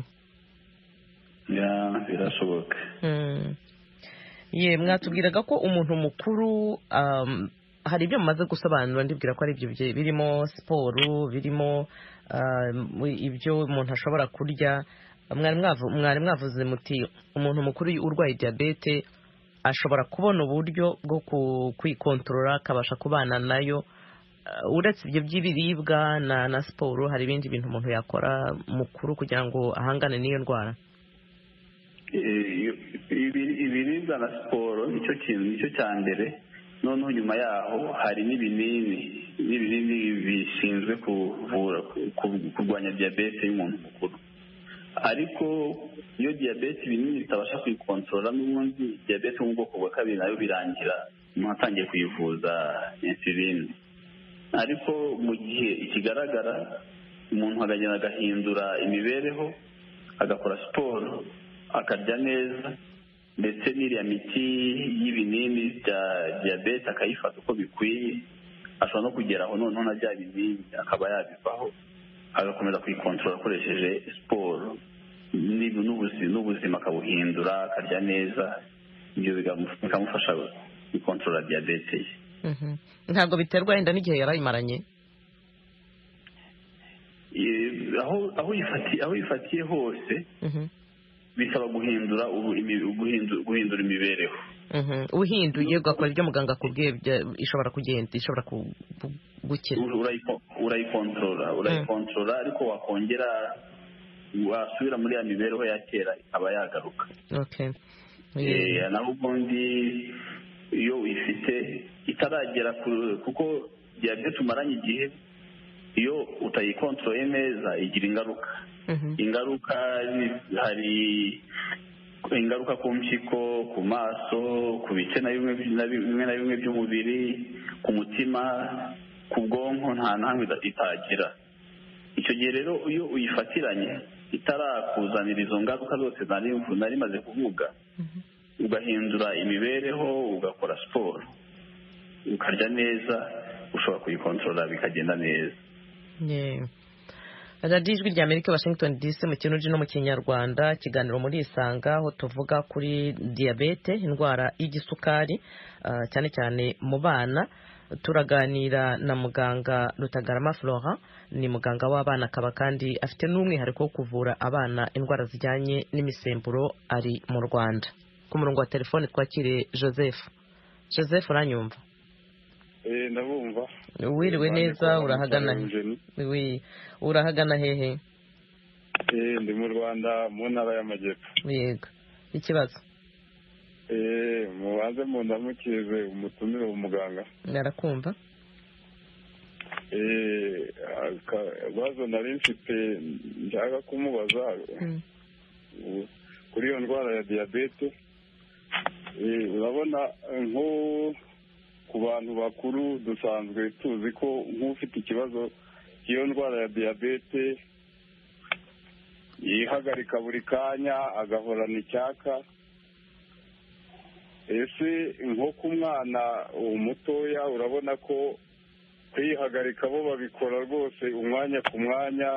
[SPEAKER 3] Birashoboka.
[SPEAKER 1] Mwatubwiraga ko umuntu mukuru hari ibyo mumaze gusobanura, ndibwira ko ari ibyo birimo siporo, birimo ibyo umuntu ashobora kurya. Mwari mwavuze muti umuntu mukuru urwaye diyabete ashobora kubona uburyo bwo kwikontorora akabasha kubana nayo. Uretse ibyo by'ibiribwa na siporo, hari ibindi bintu umuntu yakora mukuru kugira ngo ahangane n'iyo ndwara?
[SPEAKER 3] Ibiribwa na siporo nicyo cya mbere. Noneho nyuma yaho hari n'ibinini bishinzwe kurwanya diyabete y'umuntu mukuru. Ariko iyo diyabete ibinini bitabasha kuyikontorora, n'ubundi diyabete yo mu bwoko bwa 2 nayo birangira umuntu atangiye kuyivuza insuline. Ariko mu gihe ikigaragara, umuntu akagenda agahindura imibereho, agakora siporo, akarya neza, ndetse n'iriya miti y'ibinini bya diyabete akayifata uko bikwiye, ashobora no kugera aho noneho na bya binini akaba yabivaho, agakomeza kuyikontorora akoresheje siporo n'ubuzima akabuhindura, akarya neza. Ibyo bikamufasha kuyikontorora diyabete ye.
[SPEAKER 1] Ntabwo biterwa wenda n'igihe yarayimaranye?
[SPEAKER 3] aho yifatiye hose bisaba guhindura imibereho.
[SPEAKER 1] Uhinduye ugakora ibyo muganga akubwiye ishobora kugenda, ishobora gukira.
[SPEAKER 3] Urayikontorora ariko wakongera wasubira muri ya mibereho ya kera ikaba yagaruka. Naho ubundi iyo uyifite itaragera kuko diyabete umaranye igihe, iyo utayikontorore neza igira ingaruka. Hari ingaruka ku mpyiko, ku maso, ku bice bimwe na bimwe by'umubiri, ku mutima, ku bwonko, nta hamwe itagira. Icyo gihe rero iyo uyifatiranye itarakuzanira izo ngaruka zose nari maze kuvuga, ugahindura imibereho, ugakora siporo, ukarya neza, ushobora kuyikontorora bikagenda neza.
[SPEAKER 1] radiyo ijwi rya Amerika Washington DC mu Kirundi no mu Kinyarwanda, ikiganiro muri Isanga aho tuvuga kuri diyabete, indwara y'igisukari cyane cyane mu bana. Turaganira na muganga Rutagarama Florent, ni muganga w'abana, akaba kandi afite n'umwihariko wo kuvura abana indwara zijyanye n'imisemburo, ari mu Rwanda. Ku murongo wa telefone twakiriye Joseph, uranyumva?
[SPEAKER 7] Ndabumva.
[SPEAKER 1] Wiriwe neza, urahagana hehe?
[SPEAKER 7] Ndi mu Rwanda mu ntara y'Amajyepfo.
[SPEAKER 1] Yego, ikibazo?
[SPEAKER 7] mubanze mundamukize umutumire umuganga.
[SPEAKER 1] Narakumva.
[SPEAKER 7] Akabazo nari mfite nshaka kumubaza kuri iyo ndwara ya diyabete. Urabona nko ku bantu bakuru dusanzwe tuzi ko nk'ufite ikibazo cy'iyo ndwara ya diyabete yihagarika buri kanya agahorana icyaka. Ese nko ku mwana mutoya urabona ko kwihagarika bo babikora rwose umwanya ku mwanya,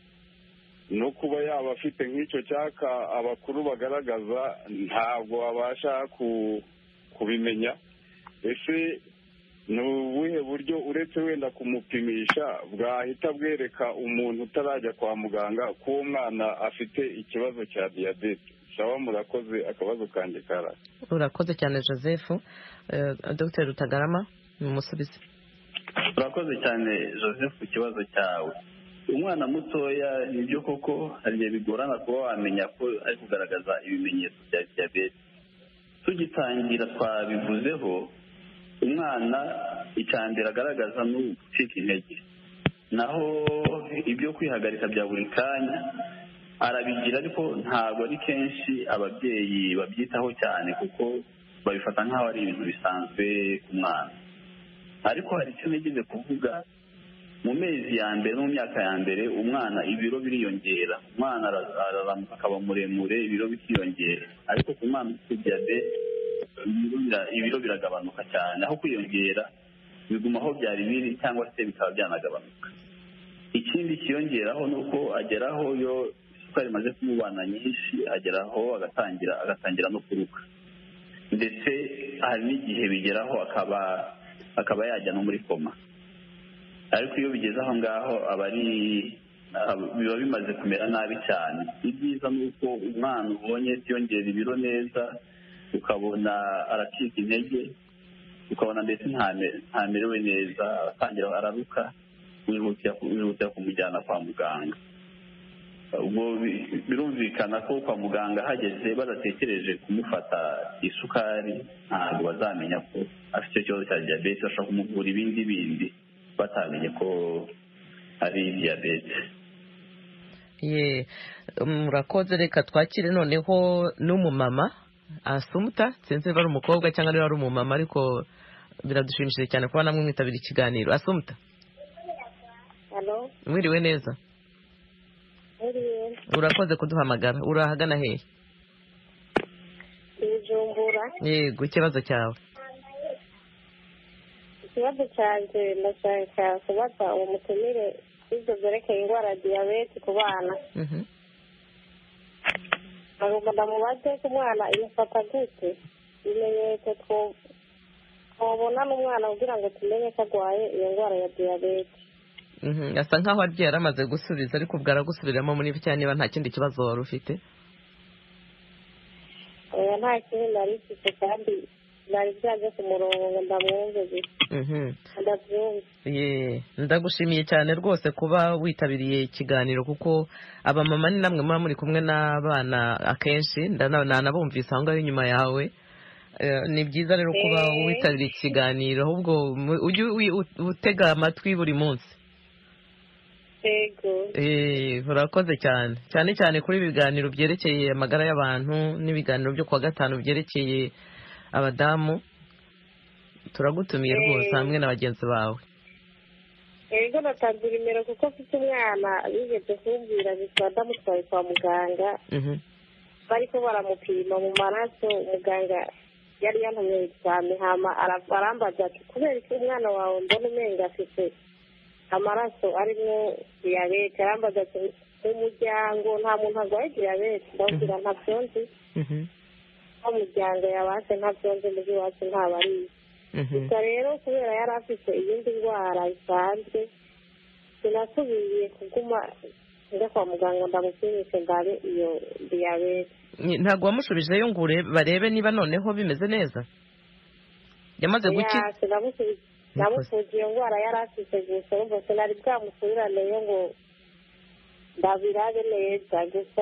[SPEAKER 7] no kuba yaba afite nk'icyo cyaka abakuru bagaragaza ntabwo abasha kubimenya. Ese ni ubuhe buryo uretse wenda kumupimisha bwahita bwereka umuntu utarajya kwa muganga ko uwo mwana afite ikibazo cya diyabete? Sawa, murakoze. Akabazo kanjye kara.
[SPEAKER 1] Urakoze cyane Joseph. Dr. Rutagarama mumusubize.
[SPEAKER 3] urakoze cyane Joseph ku kibazo cyawe. Umwana mutoya nibyo koko hari igihe bigorana kuba wamenya ko ari kugaragaza ibimenyetso bya diyabete. Tugitangira twabivuzeho, umwana icyambere agaragaza ni ugucika intege, naho ibyo kwihagarika bya buri kanya arabigira, ariko ntabwo ari kenshi ababyeyi babyitaho cyane kuko babifata nk'aho ari ibintu bisanzwe ku mwana. Ariko hari icyo nigeze kuvuga, mu mezi ya mbere no mu myaka ya mbere umwana ibiro biriyongera, umwana ararambuka akaba muremure, ibiro bikiyongera. Ariko ku mwana ufite diyabete ibiro biragabanuka cyane, aho kwiyongera biguma aho byari biri cyangwa se bikaba byanagabanuka. Ikindi kiyongeraho ni uko ageraho iyo isukari imaze kumubana nyinshi, ageraho agatangira no kuruka, ndetse hari n'igihe bigeraho akaba yajya no muri koma. Ariko iyo bigeze aho ngaho biba bimaze kumera nabi cyane. Ibyiza ni uko umwana ubonye yongera ibiro neza, ukabona aracika intege, ukabona ndetse ntamerewe neza, atangira araruka, wihutira kumujyana kwa muganga. Ubwo birumvikana ko kwa muganga hageze badatekereje kumufata isukari, ntabwo bazamenya ko afite ikibazo cya diyabete, bashobora kumuvura ibindi batamenye ko ari diyabete.
[SPEAKER 1] Murakoze. Reka twakire noneho n'umumama Asumta, sinzi niba ari umukobwa cyangwa niba ari umumama, ariko biradushimishije cyane kuba namwe mwitabira ikiganiro. Asumta, mwiriwe neza? Urakoze kuduhamagara. Urahagana hehe?
[SPEAKER 8] Bujumbura.
[SPEAKER 1] Yego, ikibazo cyawe?
[SPEAKER 8] Ikibazo cyanjye ndashaka kubaza uwo mutumire ibyo byerekeye indwara ya diyabete ku bana. Ntabwo ndamubaze ko umwana imufata gute, ibimenyetso twabona n'umwana kugira ngo tumenye ko arwaye iyo ndwara ya diyabete.
[SPEAKER 1] Asa nkaho agiye yaramaze gusubiza, ariko ubwo aragusubiramo muri byo niba nta kindi kibazo wari ufite.
[SPEAKER 8] Nta kindi nari mfite, kandi nari byaje ku murongo ngo ndamwumve
[SPEAKER 1] ndabyumve. Ndagushimiye cyane rwose kuba witabiriye ikiganiro, kuko abamama ni namwe muba muri kumwe n'abana akenshi, nanabumvise aho ngaho inyuma yawe. Ni byiza rero kuba witabiriye ikiganiro, ahubwo ujye utega amatwi buri munsi. Urakoze cyane cyane cyane kuri ibiganiro byerekeye amagara y'abantu n'ibiganiro byo kuwa gatanu byerekeye abadamu. Turagutumiye rwose hamwe na bagenzi bawe.
[SPEAKER 8] Ego natanze nimero kuko mfite umwana bigeze kumbwira gusa ndamutwaye kwa muganga, bariko baramupima mu maraso. Umuganga yari yantumye cyane, hama arambaza ati kubera ko umwana wawe mbona umenga afite amaraso arimo diyabete. Arambaza ati mu muryango nta muntu arwaye diyabete? Ndabwira ntabyo nzi. Mu muryango yabase ntabyo nzi, muri wacu ntabariye. Gusa rero kubera yari afite iyindi ndwara isanzwe, sinasubiye kuguma njya kwa muganga ndamupimishe ndabe iyo diyabete.
[SPEAKER 1] Ntabwo wamushubijeyo ngo barebe niba noneho bimeze neza? Yamaze gukira? Namusuje iyo ndwara yari afite gusa, urumva sinari bwamusubiraneyo ngo ndabirabe neza. Gusa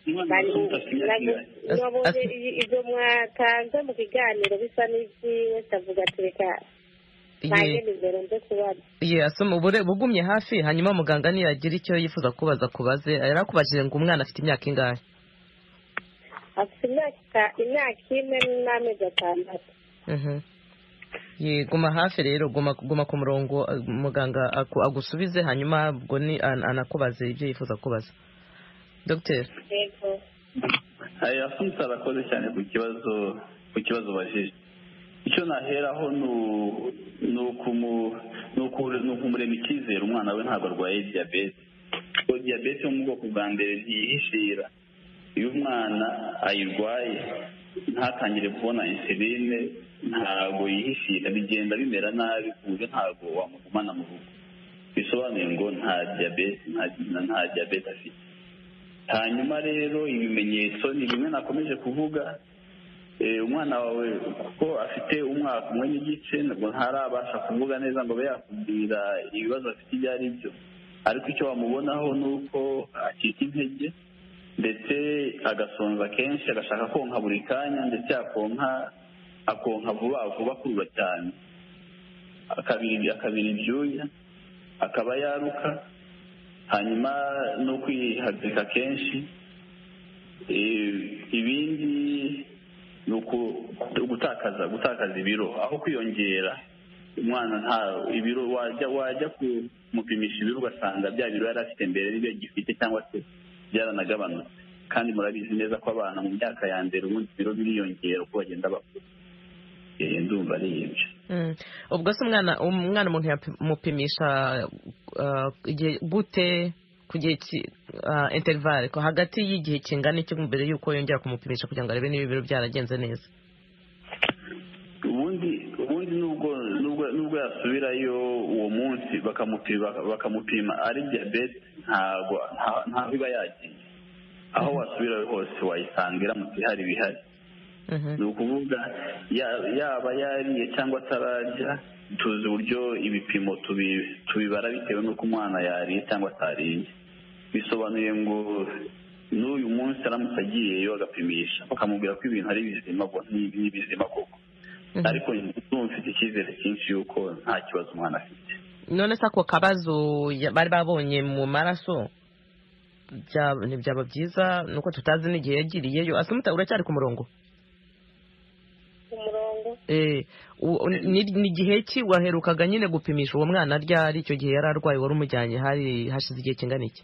[SPEAKER 8] nabonye ibyo mwatanze mu kiganiro bisa n'ibyiwe ndavuga ati reka ntange nimero nze kubaza
[SPEAKER 1] bugumye hafi hanyuma muganga niyagira icyo yifuza kubaza kubaze yarakubajije ngo umwana afite imyaka ingahe?
[SPEAKER 8] afite imyaka 1 n'amezi 6.
[SPEAKER 1] Guma hafi rero guma ku murongo muganga agusubize hanyuma ubwo ni anakubaze ibyo yifuza kubaza. Dr.
[SPEAKER 8] Yego.
[SPEAKER 3] Afunze arakoze cyane ku kibazo bajije. Icyo naheraho ni ukumurema icyizere umwana we ntabwo arwaye diyabete. Kuko diyabete yo mu bwoko bwa mbere ntiyihishira. Iyo umwana ayirwaye ntatangire kubona insuline ntabwo yihishira, bigenda bimera nabi ku buryo ntabwo wamugumana mu rugo. Bisobanuye ngo nta diyabete afite. Hanyuma rero ibimenyetso ni bimwe nakomeje kuvuga. Umwana wawe kuko afite umwaka umwe n'igice ntabwo ntarabasha kuvuga neza ngo abe yakubwira ibibazo afite ibyo ari byo, ariko icyo wamubonaho ni uko acika intege ndetse agasonza kenshi, agashaka konka buri kanya ndetse akonka vuba akurura cyane, akabira ibyuya, akaba yaruka, hanyuma no kwihagarika kenshi. Ibindi ni gutakaza ibiro aho kwiyongera. Umwana nta ibiro wajya kumupimisha ibiro ugasanga bya biro yari afite mbere n'ibyo gifite cyangwa se byaranagabanutse, kandi murabizi neza ko abana mu myaka ya mbere ubundi ibiro biriyongera uko bagenda bakura. Ndumva ari ibyo.
[SPEAKER 1] Ubwo se umwana umuntu yamupimisha igihe gute, ku gihe intervalle ko hagati y'igihe kingana iki mbere y'uko yongera kumupimisha kugira ngo arebe niba ibiro byaragenze neza?
[SPEAKER 3] ubundi nubwo yasubirayo uwo munsi bakamupima ari diyabete ntabwo iba yagiye. Aho wasubirayo hose wayisanga iramutse ihari bihari. Ni ukuvuga yaba yariye cyangwa atararya, tuzi uburyo ibipimo tubibara bitewe n'uko umwana yariye cyangwa atariye. Bisobanuye ngo n'uyu munsi aramutse agiyeyo agapimisha bakamubwira ko ibintu ari bizima, ni bizima koko, ariko mfite icyizere cyinshi yuko nta kibazo umwana afite.
[SPEAKER 1] None se ako kabazo bari babonye mu maraso byaba byiza nuko tutazi n'igihe yagiriyeyo. Asumuta uracyari ku murongo? Ni igihe ki waherukaga nyine gupimisha uwo mwana ryari? Icyo gihe yari arwaye wari umujyanye hari hashize igihe kingana iki?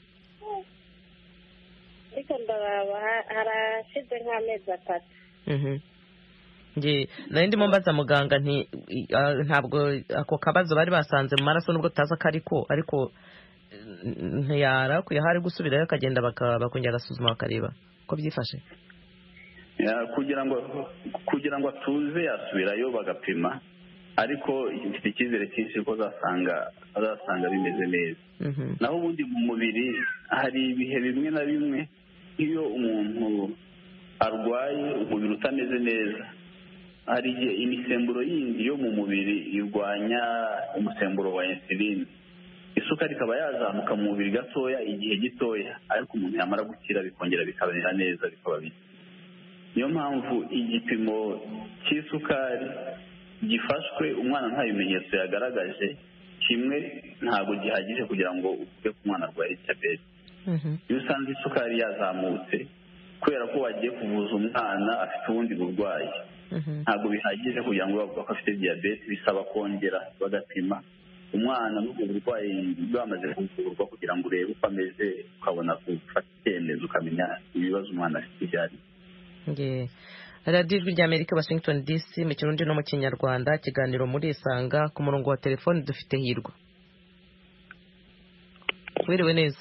[SPEAKER 8] ariko ndaraba harashize nk'amezi 3.
[SPEAKER 1] Nari ndimo mbaza muganga ntabwo ako kabazo bari basanze mu maraso nubwo tutazi ko ariko ntiyarakuye hari gusubirayo akagenda bakongera agasuzuma bakareba ko byifashe.
[SPEAKER 3] Kugira ngo atuze yasubirayo bagapima, ariko mfite icyizere cyinshi ko azasanga bimeze neza. Naho ubundi mu mubiri hari ibihe bimwe na bimwe iyo umuntu arwaye umubiri utameze neza, hari igihe imisemburo yindi yo mu mubiri irwanya umusemburo wa insuline, isukari ikaba yazamuka mu mubiri gatoya igihe gitoya, ariko umuntu yamara gukira bikongera bikabera neza bikaba bibi. Niyo mpamvu igipimo cy'isukari gifashwe umwana nta bimenyetso yagaragaje kimwe ntabwo gihagije kugira ngo uvuge ko umwana arwaye diyabete. Iyo usanze isukari yazamutse kubera ko wagiye kuvuza umwana afite ubundi burwayi, ntabwo bihagije kugira ngo bavuge ko afite diyabete, bisaba kongera bagapima umwana n'ubwo burwayi bwamaze kuvurwa kugira ngo urebe uko ameze, ukabona gufata icyemezo ukamenya ibibazo umwana afite ibyo ari.
[SPEAKER 1] radiyo ijwi ry'Amerika Washington DC mu Kirundi no mu Kinyarwanda, ikiganiro muri Isanga. Ku murongo wa telefone dufite Hirwa. Wiriwe neza.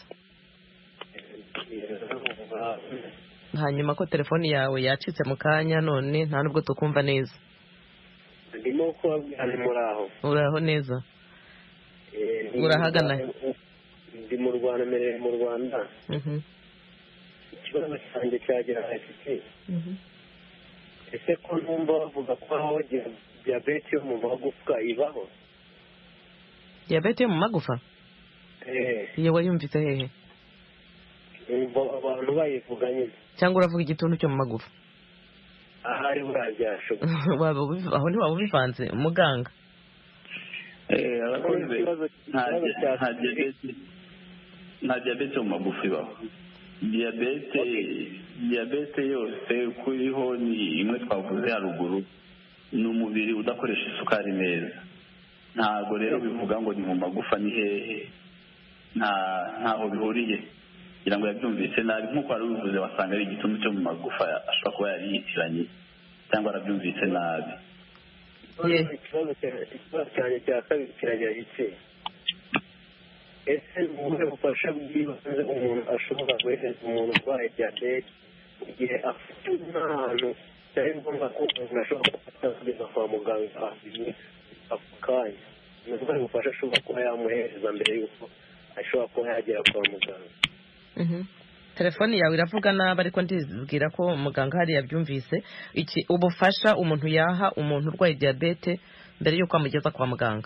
[SPEAKER 1] Hanyuma ko telefone yawe yacitse mu kanya none nta nubwo tukumva neza.
[SPEAKER 9] Ndimo kubabwira muraho.
[SPEAKER 1] Uraho neza. Urahagana?
[SPEAKER 9] Ndi mu Rwanda, mere mu Rwanda. Ikibazo cyanjye cyagira afite. Ese ko numva bavuga ko aho diyabete yo mu magufa ibaho? Diyabete
[SPEAKER 1] yo mu magufa? Iyo wayumvise hehe?
[SPEAKER 9] abantu bayivuga nyine
[SPEAKER 1] cyangwa uravuga igituntu cyo mu magufa
[SPEAKER 9] ahari buraryashoboka
[SPEAKER 1] aho ntiwaba ubivanze muganga
[SPEAKER 3] nta diyabete mu magufa ibaho. diyabete yose uko iriho ni imwe twavuze haruguru, ni umubiri udakoresha isukari neza. ntabwo rero bivuga ngo ni mu magufa ni hehe, ntaho bihuriye. kugira ngo yabyumvise nabi nk'uko wari ubivuze wasanga ari igituntu cyo mu magufa ashobora kuba yari yitiranye cyangwa arabyumvise nabi.
[SPEAKER 9] ikibazo cyanjye cya kabiri kiragira iki, ese ni ubuhe bufasha bw'ibanze umuntu ashobora guhereza umuntu urwaye diyabete igihe afite n'ahantu byari ngombwa ko umuntu ashobora kugeza kwa muganga ako kanya? ni ubuhe bufasha ashobora kuba yamuhereza mbere y'uko ashobora kuba yagera kwa muganga?
[SPEAKER 1] telefoni yawe iravuga nabi ariko ndibwira ko muganga hari yabyumvise. iki ubufasha umuntu yaha umuntu urwaye diyabete mbere y'uko amugeza kwa muganga?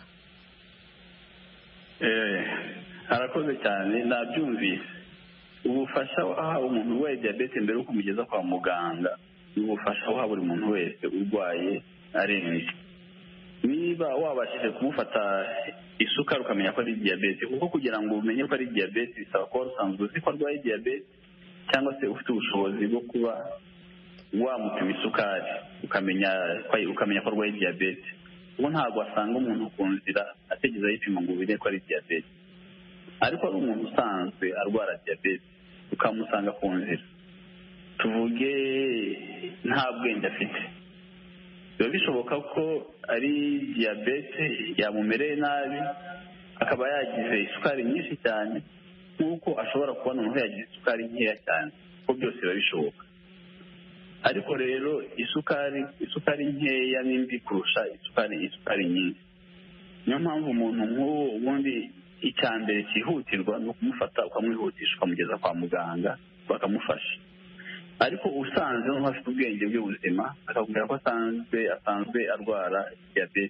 [SPEAKER 3] arakoze cyane, nabyumvise. ubufasha waha umuntu urwaye diyabete mbere y'uko umugeza kwa muganga ni ubufasha waha buri muntu wese urwaye arembye. niba wabashije kumufata isukari ukamenya ko ari diyabete, kuko kugira ngo umenye ko ari diyabete bisaba kuba usanzwe uzi ko arwaye diyabete cyangwa se ufite ubushobozi bwo kuba wamupima isukari ukamenya ko arwaye diyabete. ubu ntabwo wasanga umuntu ku nzira ategereza yipima ngo ubire ko ari diyabete. ariko ari umuntu usanzwe arwara diyabete ukamusanga ku nzira, tuvuge nta bwenge afite, biba bishoboka ko ari diyabete yamumereye nabi, akaba yagize isukari nyinshi cyane nk'uko ashobora kubona umuntu yagize isukari nkeya cyane, kuko byose biba bishoboka. ariko rero isukari nkeya ni mbi kurusha isukari nyinshi. niyo mpamvu umuntu nk'uwo ubundi icya mbere cyihutirwa ni ukumufata ukamwihutisha ukamugeza kwa muganga bakamufasha. ariko usanze n'ufite ubwenge bw'ubuzima akakubwira ko asanzwe arwara diyabete,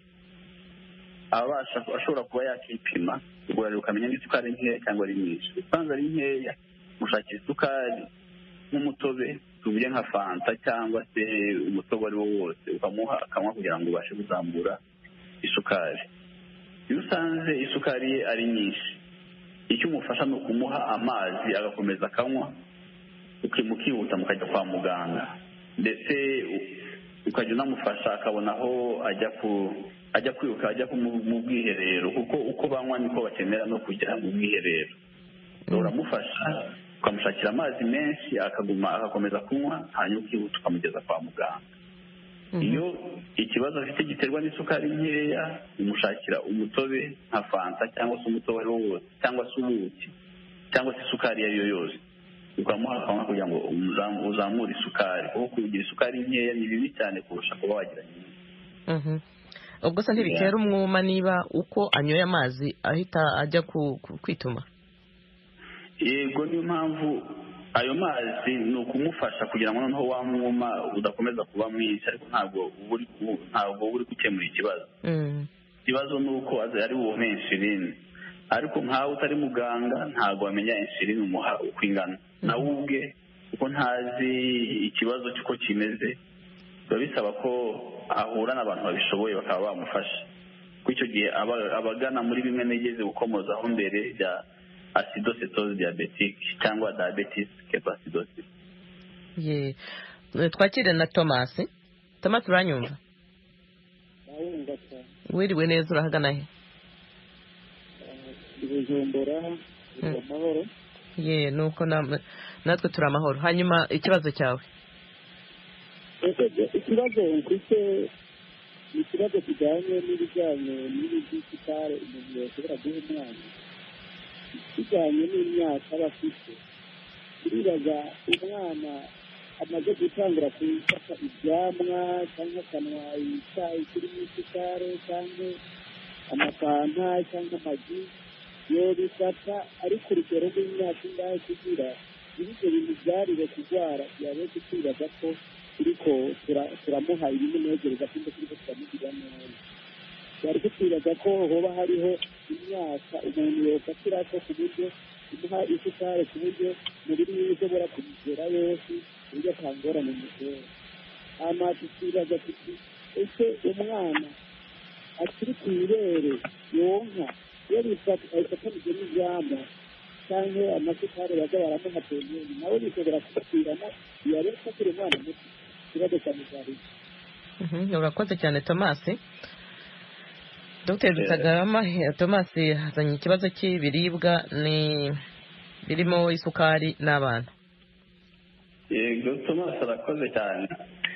[SPEAKER 3] ashobora kuba yakipima ubwo ukamenya niba isukari nkeya cyangwa ari nyinshi. usanze ari nkeya gushakira isukari nk'umutobe tuvuge nka fanta cyangwa se umutobe ari wo wose ukamuha akanywa kugira ngo ubashe kuzamura isukari. iyo usanze isukari ye ari nyinshi, icyo umufasha ni ukumuha amazi agakomeza akanywa, mukihuta mukajya kwa muganga, ndetse ukajya unamufasha akabona aho ajya kwiruka ajya mu bwiherero, kuko uko banywa niko bakenera no kujya mu bwiherero. uramufasha ukamushakira amazi menshi agakomeza kunywa, hanyuma ukihuta ukamugeza kwa muganga. iyo ikibazo afite giterwa n'isukari nkeya umushakira umutobe nka fanta cyangwa se umutobe ari wo wose cyangwa se ubuki cyangwa se isukari iyo ari yo yose, ukamuha akanywa kugira ngo uzamure isukari, kuko kugira isukari nkeya ni bibi cyane kurusha kuba wagira nyinshi.
[SPEAKER 1] ubwo se ntibitera umwuma niba uko anyoye amazi ahita ajya kwituma?
[SPEAKER 3] yego, niyo mpamvu ayo mazi ni ukumufasha kugira ngo noneho wa mwuma udakomeza kuba mwinshi, ariko ntabwo uri gukemura ikibazo. ikibazo ni uko ari buwume insuline, ariko nkawe utari muganga ntabwo wamenya insuline umuha uko ingana. nawe ubwe kuko ntazi ikibazo cy'uko kimeze, biba bisaba ko ahura n'abantu babishoboye bakaba bamufasha. kuko icyo gihe abagana muri bimwe nigeze gukomozaho mbere bya acidocytose diabetic cyangwa diabetes ketoacidosis.
[SPEAKER 1] twakire na Thomas. Thomas, uranyumva? wiriwe neza, urahagana he?
[SPEAKER 10] Bujumbura. amahoro.
[SPEAKER 1] nuko natwe turi amahoro. hanyuma ikibazo cyawe?
[SPEAKER 10] ikibazo mfite ni ikibazo kijyanye n'ibijyanye n'iby'isukari umuntu yashobora guha umwana kijyanye n'imyaka aba afite. turibaza umwana amaze gutangira gufata ibyamwa cyangwa akanwa icyayi kirimo isukari cyangwa amafanta cyangwa amagi, yobifata ari ku rugero rw'imyaka ingahe kugira ibyo bintu byarire kurwara diyabete? turibaza ko turiko turamuha ibimunezereza kandi turiko turamugira neza. byari kutwibaza ko hoba hariho imyaka umuntu yofatira ko ku buryo kumuha isukari ku buryo umubiri wiwe ushobora kumugera yose ku buryo atangorane mutera. hanyuma tukibaza tuti ese umwana akiri ku ibere yonka iyo bifatanije n'ivyamwa canke amasukari baza baramuha pembeni nawe bishobora kubakwiramo yareka akiri umwana muto. ikibazo cyane cyari
[SPEAKER 1] urakoze cyane Thomas. Dr. Dutagarama Thomas hazanye ikibazo cy'ibiribwa birimo isukari n'abana.
[SPEAKER 3] Yego Thomas arakoze cyane.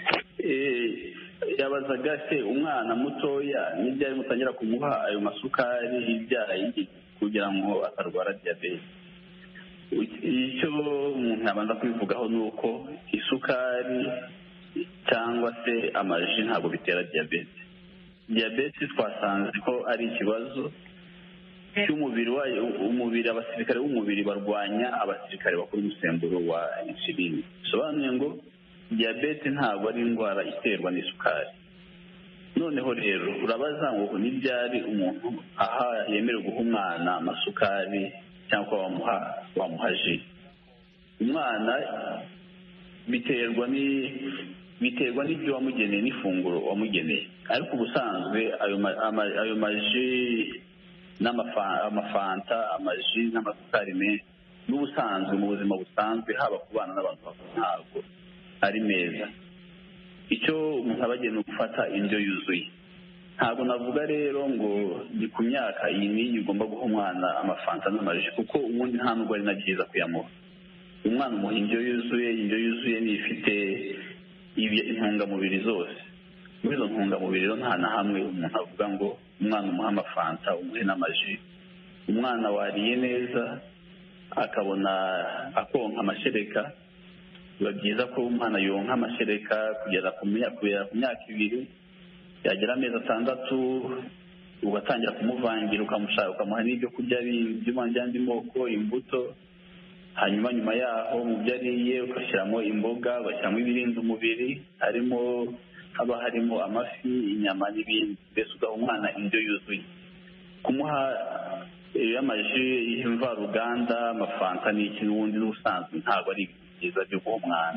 [SPEAKER 3] Yabazaga se umwana mutoya n'ibyari mutangira kumuha ayo masukari y'ibyayi kugira ngo atarwara diyabete. Icyo umuntu yabanza kubivugaho ni uko isukari cyangwa se amaji ntabwo bitera diyabete. Diyabete twasanze ko ari ikibazo cy'umubiri wayo. Abasirikare b'umubiri barwanya abasirikare bakora umusemburo wa insuline. Bisobanuye ngo diyabete ntabwo ari indwara iterwa n'isukari. Noneho rero urabaza ngo ni ryari umuntu yemerewe guha umwana amasukari cyangwa wamuha ji. Umwana biterwa n'ibyo wamugeneye n'ifunguro wamugeneye, ariko ubusanzwe ayo maji n'amafanta, amaji n'amasukari menshi n'ubusanzwe mu buzima busanzwe haba ku bana n'abantu bakuru ntabwo ari meza. Icyo umuntu aba agiye gufata indyo yuzuye. Ntabwo navuga rero ngo ni ku myaka iyi n'iyi ugomba guha umwana amafanta n'amaji, kuko ubundi nta nubwo ari na byiza kuyamuha. Umwana umuha indyo yuzuye ni ifite intungamubiri zose. Muri izo ntungamubiri rero nta na hamwe umuntu avuga ngo umwana umuha amafanta umuhe n'amaji. Umwana wariye neza akabona akonka amashereka, biba byiza ko umwana yonka amashereka kugera ku myaka 2, yagera amezi 6 ugatangira kumuvangira ukamuha n'ibyo kurya by'andi moko, imbuto. Hanyuma nyuma yaho mu byo ariye ugashyiramo imboga, ugashyiramo ibirinda umubiri, haba harimo amafi, inyama n'ibindi. Mbese ugaha umwana indyo yuzuye. Kumuha amaji y'imvaruganda, amafanta n'iki n'ubundi n'ubusanzwe ntabwo ari byiza byo guha umwana.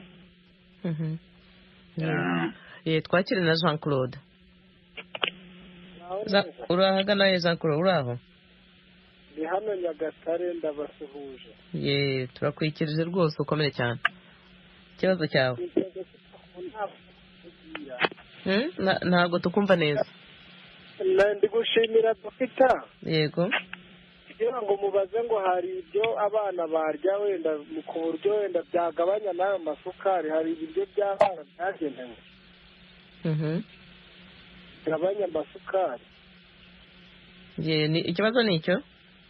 [SPEAKER 1] Twakire na Jean Claude. Urahagana Jean Claude, uraho?
[SPEAKER 11] Ni hano Nyagatare ndabasuhuje.
[SPEAKER 1] Turakwikirije rwose, ukomere cyane. Ikibazo cyawe? Ntabwo tukumva neza.
[SPEAKER 11] Ndi gushimira dogita.
[SPEAKER 1] Yego.
[SPEAKER 11] Kugira ngo mubaze ngo hari ibyo abana barya wenda ku buryo wenda byagabanya n'ayo masukari, hari ibiryo by'abana byagenewe gabanya amasukari.
[SPEAKER 1] Ikibazo ni icyo?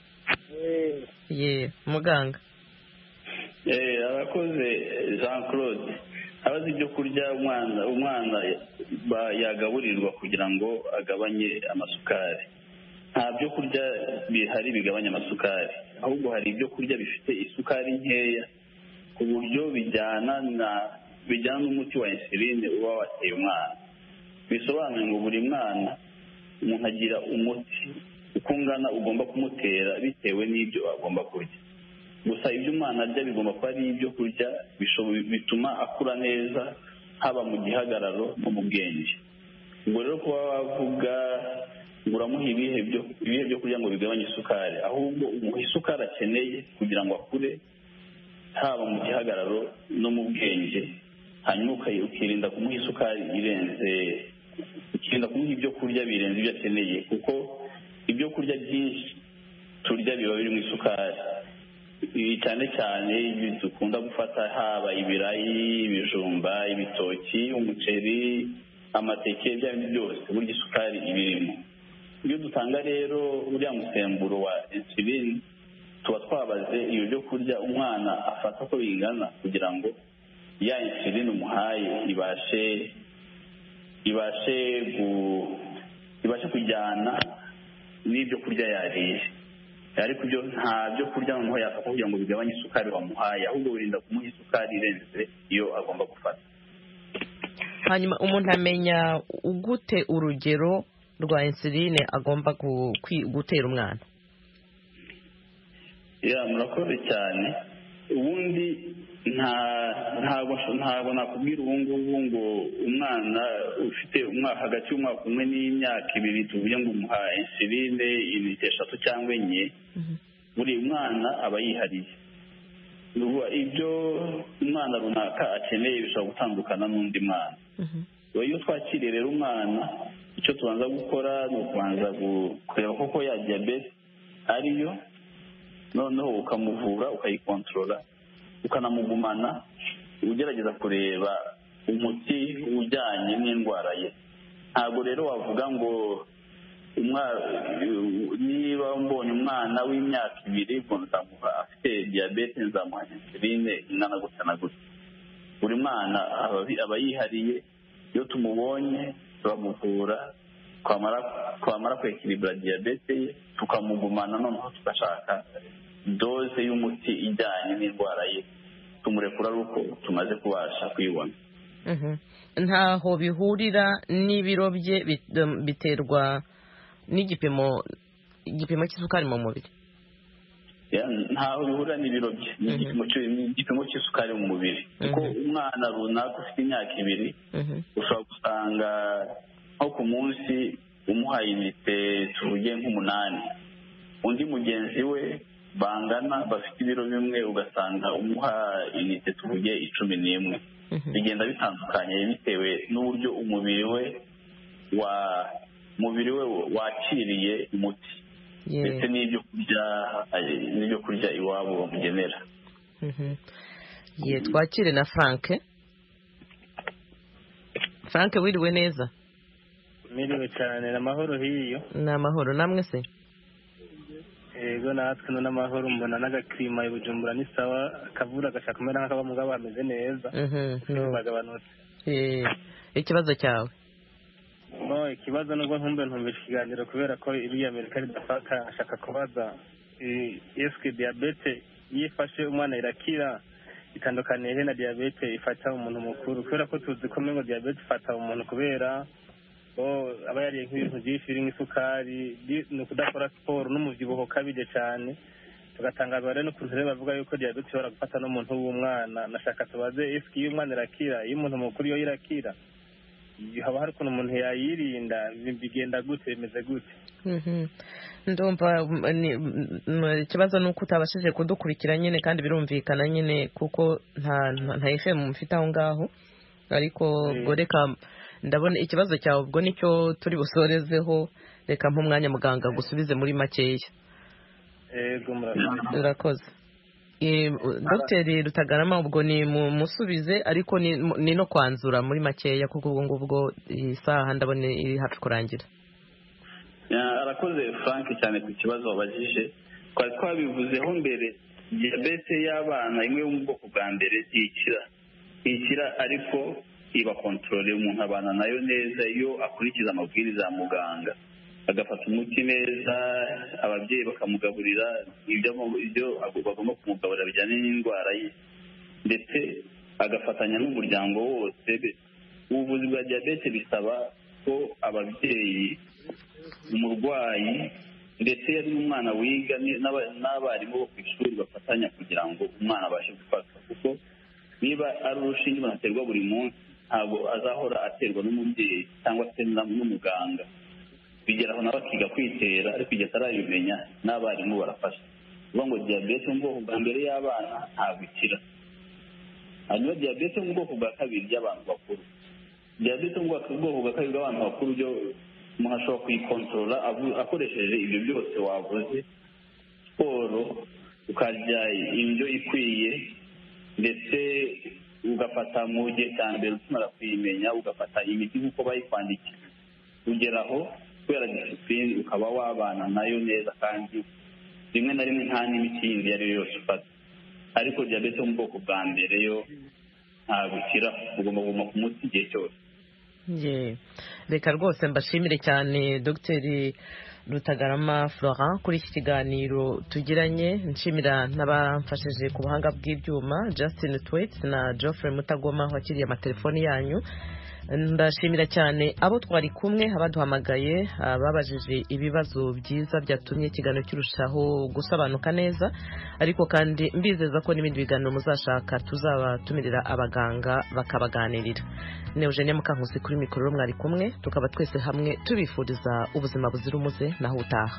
[SPEAKER 1] Muganga.
[SPEAKER 3] Arakoze Jean Claude. Abazi ibyo kurya umwana yagaburirwa kugira ngo agabanye amasukari. Nta byo kurya bihari bigabanya amasukari, ahubwo hari ibyo kurya bifite isukari nkeya ku buryo bijyana n'umuti wa insuline uba wateye umwana. Bisobanuye ngo buri mwana umuntu agira umuti uko ungana ugomba kumutera bitewe n'ibyo agomba kurya. Gusa ibyo umwana arya bigomba kuba ari ibyo kurya bituma akura neza, haba mu gihagararo no mu bwenge. Ubwo rero kuba wavuga ngo uramuha ibihe byo kurya ngo bigabanye isukari, ahubwo umuha isukari akeneye kugira ngo akure, haba mu gihagararo no mu bwenge. Hanyuma ukirinda kumuha isukari irenze, ukirinda kumuha ibyo kurya birenze ibyo akeneye, kuko ibyo kurya byinshi turya biba birimo isukari. Ibi cyane cyane dukunda gufata, haba ibirayi, ibijumba, ibitoki, umuceri, amateke, bya bindi byose burya isukari ibirimo. Iyo dutanga rero uriya musemburo wa insuline, tuba twabaze iyo byo kurya umwana afata ko bingana kugira ngo ya insuline umuhaye ibashe kujyana n'ibyo kurya yariye. Ariko ibyo nta byo kurya noneho yafata kugira ngo bigabanye isukari wamuhaye, ahubwo wirinda kumuha isukari irenze iyo agomba gufata.
[SPEAKER 1] Hanyuma umuntu amenya ugute urugero rwa insuline agomba gutera umwana?
[SPEAKER 3] murakoze cyane. Ubundi ntabwo nakubwira ubu ngubu ngo umwana ufite hagati y'umwaka umwe n'imyaka ibiri tuvuge ngo umuha insuline inite 3 cyangwa 4. Buri mwana aba yihariye. Ibyo umwana runaka akeneye bishobora gutandukana n'undi mwana. Iyo twakiriye rero umwana, icyo tubanza gukora ni ukubanza kureba koko ya diyabete ariyo, noneho ukamuvura ukayikontorora ukanamugumana ugerageza kureba umuti ujyanye n'indwara ye. Ntabwo rero wavuga ngo niba mbonye umwana w'imyaka 2 ngo nzamuha afite diyabete nzamuha insuline ingana gutya na gutya. Buri mwana aba yihariye. Iyo tumubonye turamuvura, twamara kwekilibura diyabete ye tukamugumana, noneho tugashaka doze y'umuti ijyanye n'indwara ye, tumurekura ari uko tumaze kubasha kuyibona.
[SPEAKER 1] Ntaho bihurira n'ibiro bye, biterwa n'igipimo cy'isukari mu mubiri.
[SPEAKER 3] Ntaho bihurira n'ibiro bye, n'igipimo cy'isukari mu mubiri. Kuko umwana runaka ufite imyaka 2 ushobora gusanga nko ku munsi umuhaye inite tuvuge nk'8, undi mugenzi we bangana bafite ibiro bimwe ugasanga umuha inite tuvuge 11. Bigenda bitandukanye bitewe n'uburyo umubiri we wakiriye umuti ndetse n'ibyo kurya iwabo bamugenera.
[SPEAKER 1] Twakire na Frank wiriwe neza?
[SPEAKER 12] Miriwe cyane. N'amahoro hiyo?
[SPEAKER 1] N'amahoro. Namwe se?
[SPEAKER 12] Yego natwe n'amahoro. Mbona n'agaklima ibujumbura ni sawa, akavura gashaka kumera nk'akaba mugabo ameze neza.
[SPEAKER 1] Bagabanutse. Ikibazo cyawe?
[SPEAKER 12] Ikibazo nubwo ntumvisha ikiganiro kubera ko iriya Amerika ridafata, ashaka kubaza eske diabete yifashe umwana irakira itandukaniye na diabete ifata umuntu mukuru? Kubera ko tuzi ko mengo diabete ifata umuntu kubera aba yariye nk'ibintu byinshi birimo isukari, no kudakora siporo n'umubyibuho kabije cyane. Tugatangazwa rero n'ukuntu rero bavuga yuko diabete ishobora gufata n'umuntu w'umwana. Nashaka tubaze eske iyo umwana irakira, iyo umuntu mukuru yo irakira, haba hari ukuntu umuntu yayirinda, bigenda gute, bimeze gute?
[SPEAKER 1] Ndumva ikibazo ni uko utabashije kudukurikira nyine, kandi birumvikana nyine kuko nta FM mufite aho ngaho. Ariko ubwo reka ndabona ikibazo cyawe ubwo nicyo turi busorezeho. Reka nk'umwanya muganga gusubize muri makeya. Urakoze. Dr. Rutagarama, ubwo ni musubize, ariko ni no kwanzura muri makeya kuko ubwo isaha ndabona iri hafi kurangira.
[SPEAKER 3] Arakoze Frank cyane ku kibazo wabajije. Twari twabivuzeho mbere, diabete y'abana imwe yo mu bwoko bwa mbere ikira ariko iba controle. Umuntu abana nayo neza iyo akurikiza amabwiriza ya muganga, agafata umuti neza, ababyeyi bakamugaburira ibyo bagomba kumugaburira bijyanye n'indwara ye, ndetse agafatanya n'umuryango wose. Ubuvuzi bwa diabete bisaba ko ababyeyi, umurwayi ndetse n'umwana wiga n'abarimu bo ku ishuri bafatanya kugira ngo umwana abashe gufatwa. Kuko niba ari urushinge umuntu aterwa buri munsi, ntabwo azahora aterwa n'umubyeyi cyangwa se n'umuganga. Bigeraho nawe akiga kwitera, ariko igihe atarabimenya n'abarimu barafasha. Kuvuga ngo diabete mu bwoko bwa mbere y'abana ntabwo ikira. Hanyuma diabete mu bwoko bwa kabiri y'abantu bakuru. Diabete mu bwoko bwa kabiri y'abantu bakuru byo umuntu ashobora kuyikontorora akoresheje ibyo byose wavuze: siporo, ukarya indyo ikwiye, ndetse ugafata mu gihe cya mbere ukimara kuyimenya ugafata imiti nk'uko bayikwandikiye. Ugeraho kubera disipurine ukaba wabana nayo neza, kandi rimwe na rimwe nta n'imiti yindi iyo ari yo yose ufata. Ariko diabete yo mu bwoko bwa mbere yo ntabwo ikira, ugomba kuguma ku muti igihe cyose.
[SPEAKER 1] Reka rwose mbashimire cyane Dr. Rutagarama Florent kuri iki kiganiro tugiranye. Nshimira n'abamfashije ku buhanga bw'ibyuma, Justin Twits na Geoffrey Mutagoma wakiriye amatelefoni yanyu. ndashimira cyane abo twari kumwe abaduhamagaye babajije ibibazo byiza byatumye ikiganiro kirushaho gusobanuka neza ariko kandi mbizeza ko n'ibindi biganiro muzashaka tuzabatumirira abaganga bakabaganirira. ni Eugenie Mukankusi kuri mikoro mwari kumwe tukaba twese hamwe tubifuriza ubuzima buzira umuze naho utaha.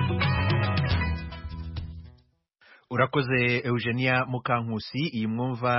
[SPEAKER 13] Urakoze Eugenia Mukankusi. Iyi mwumva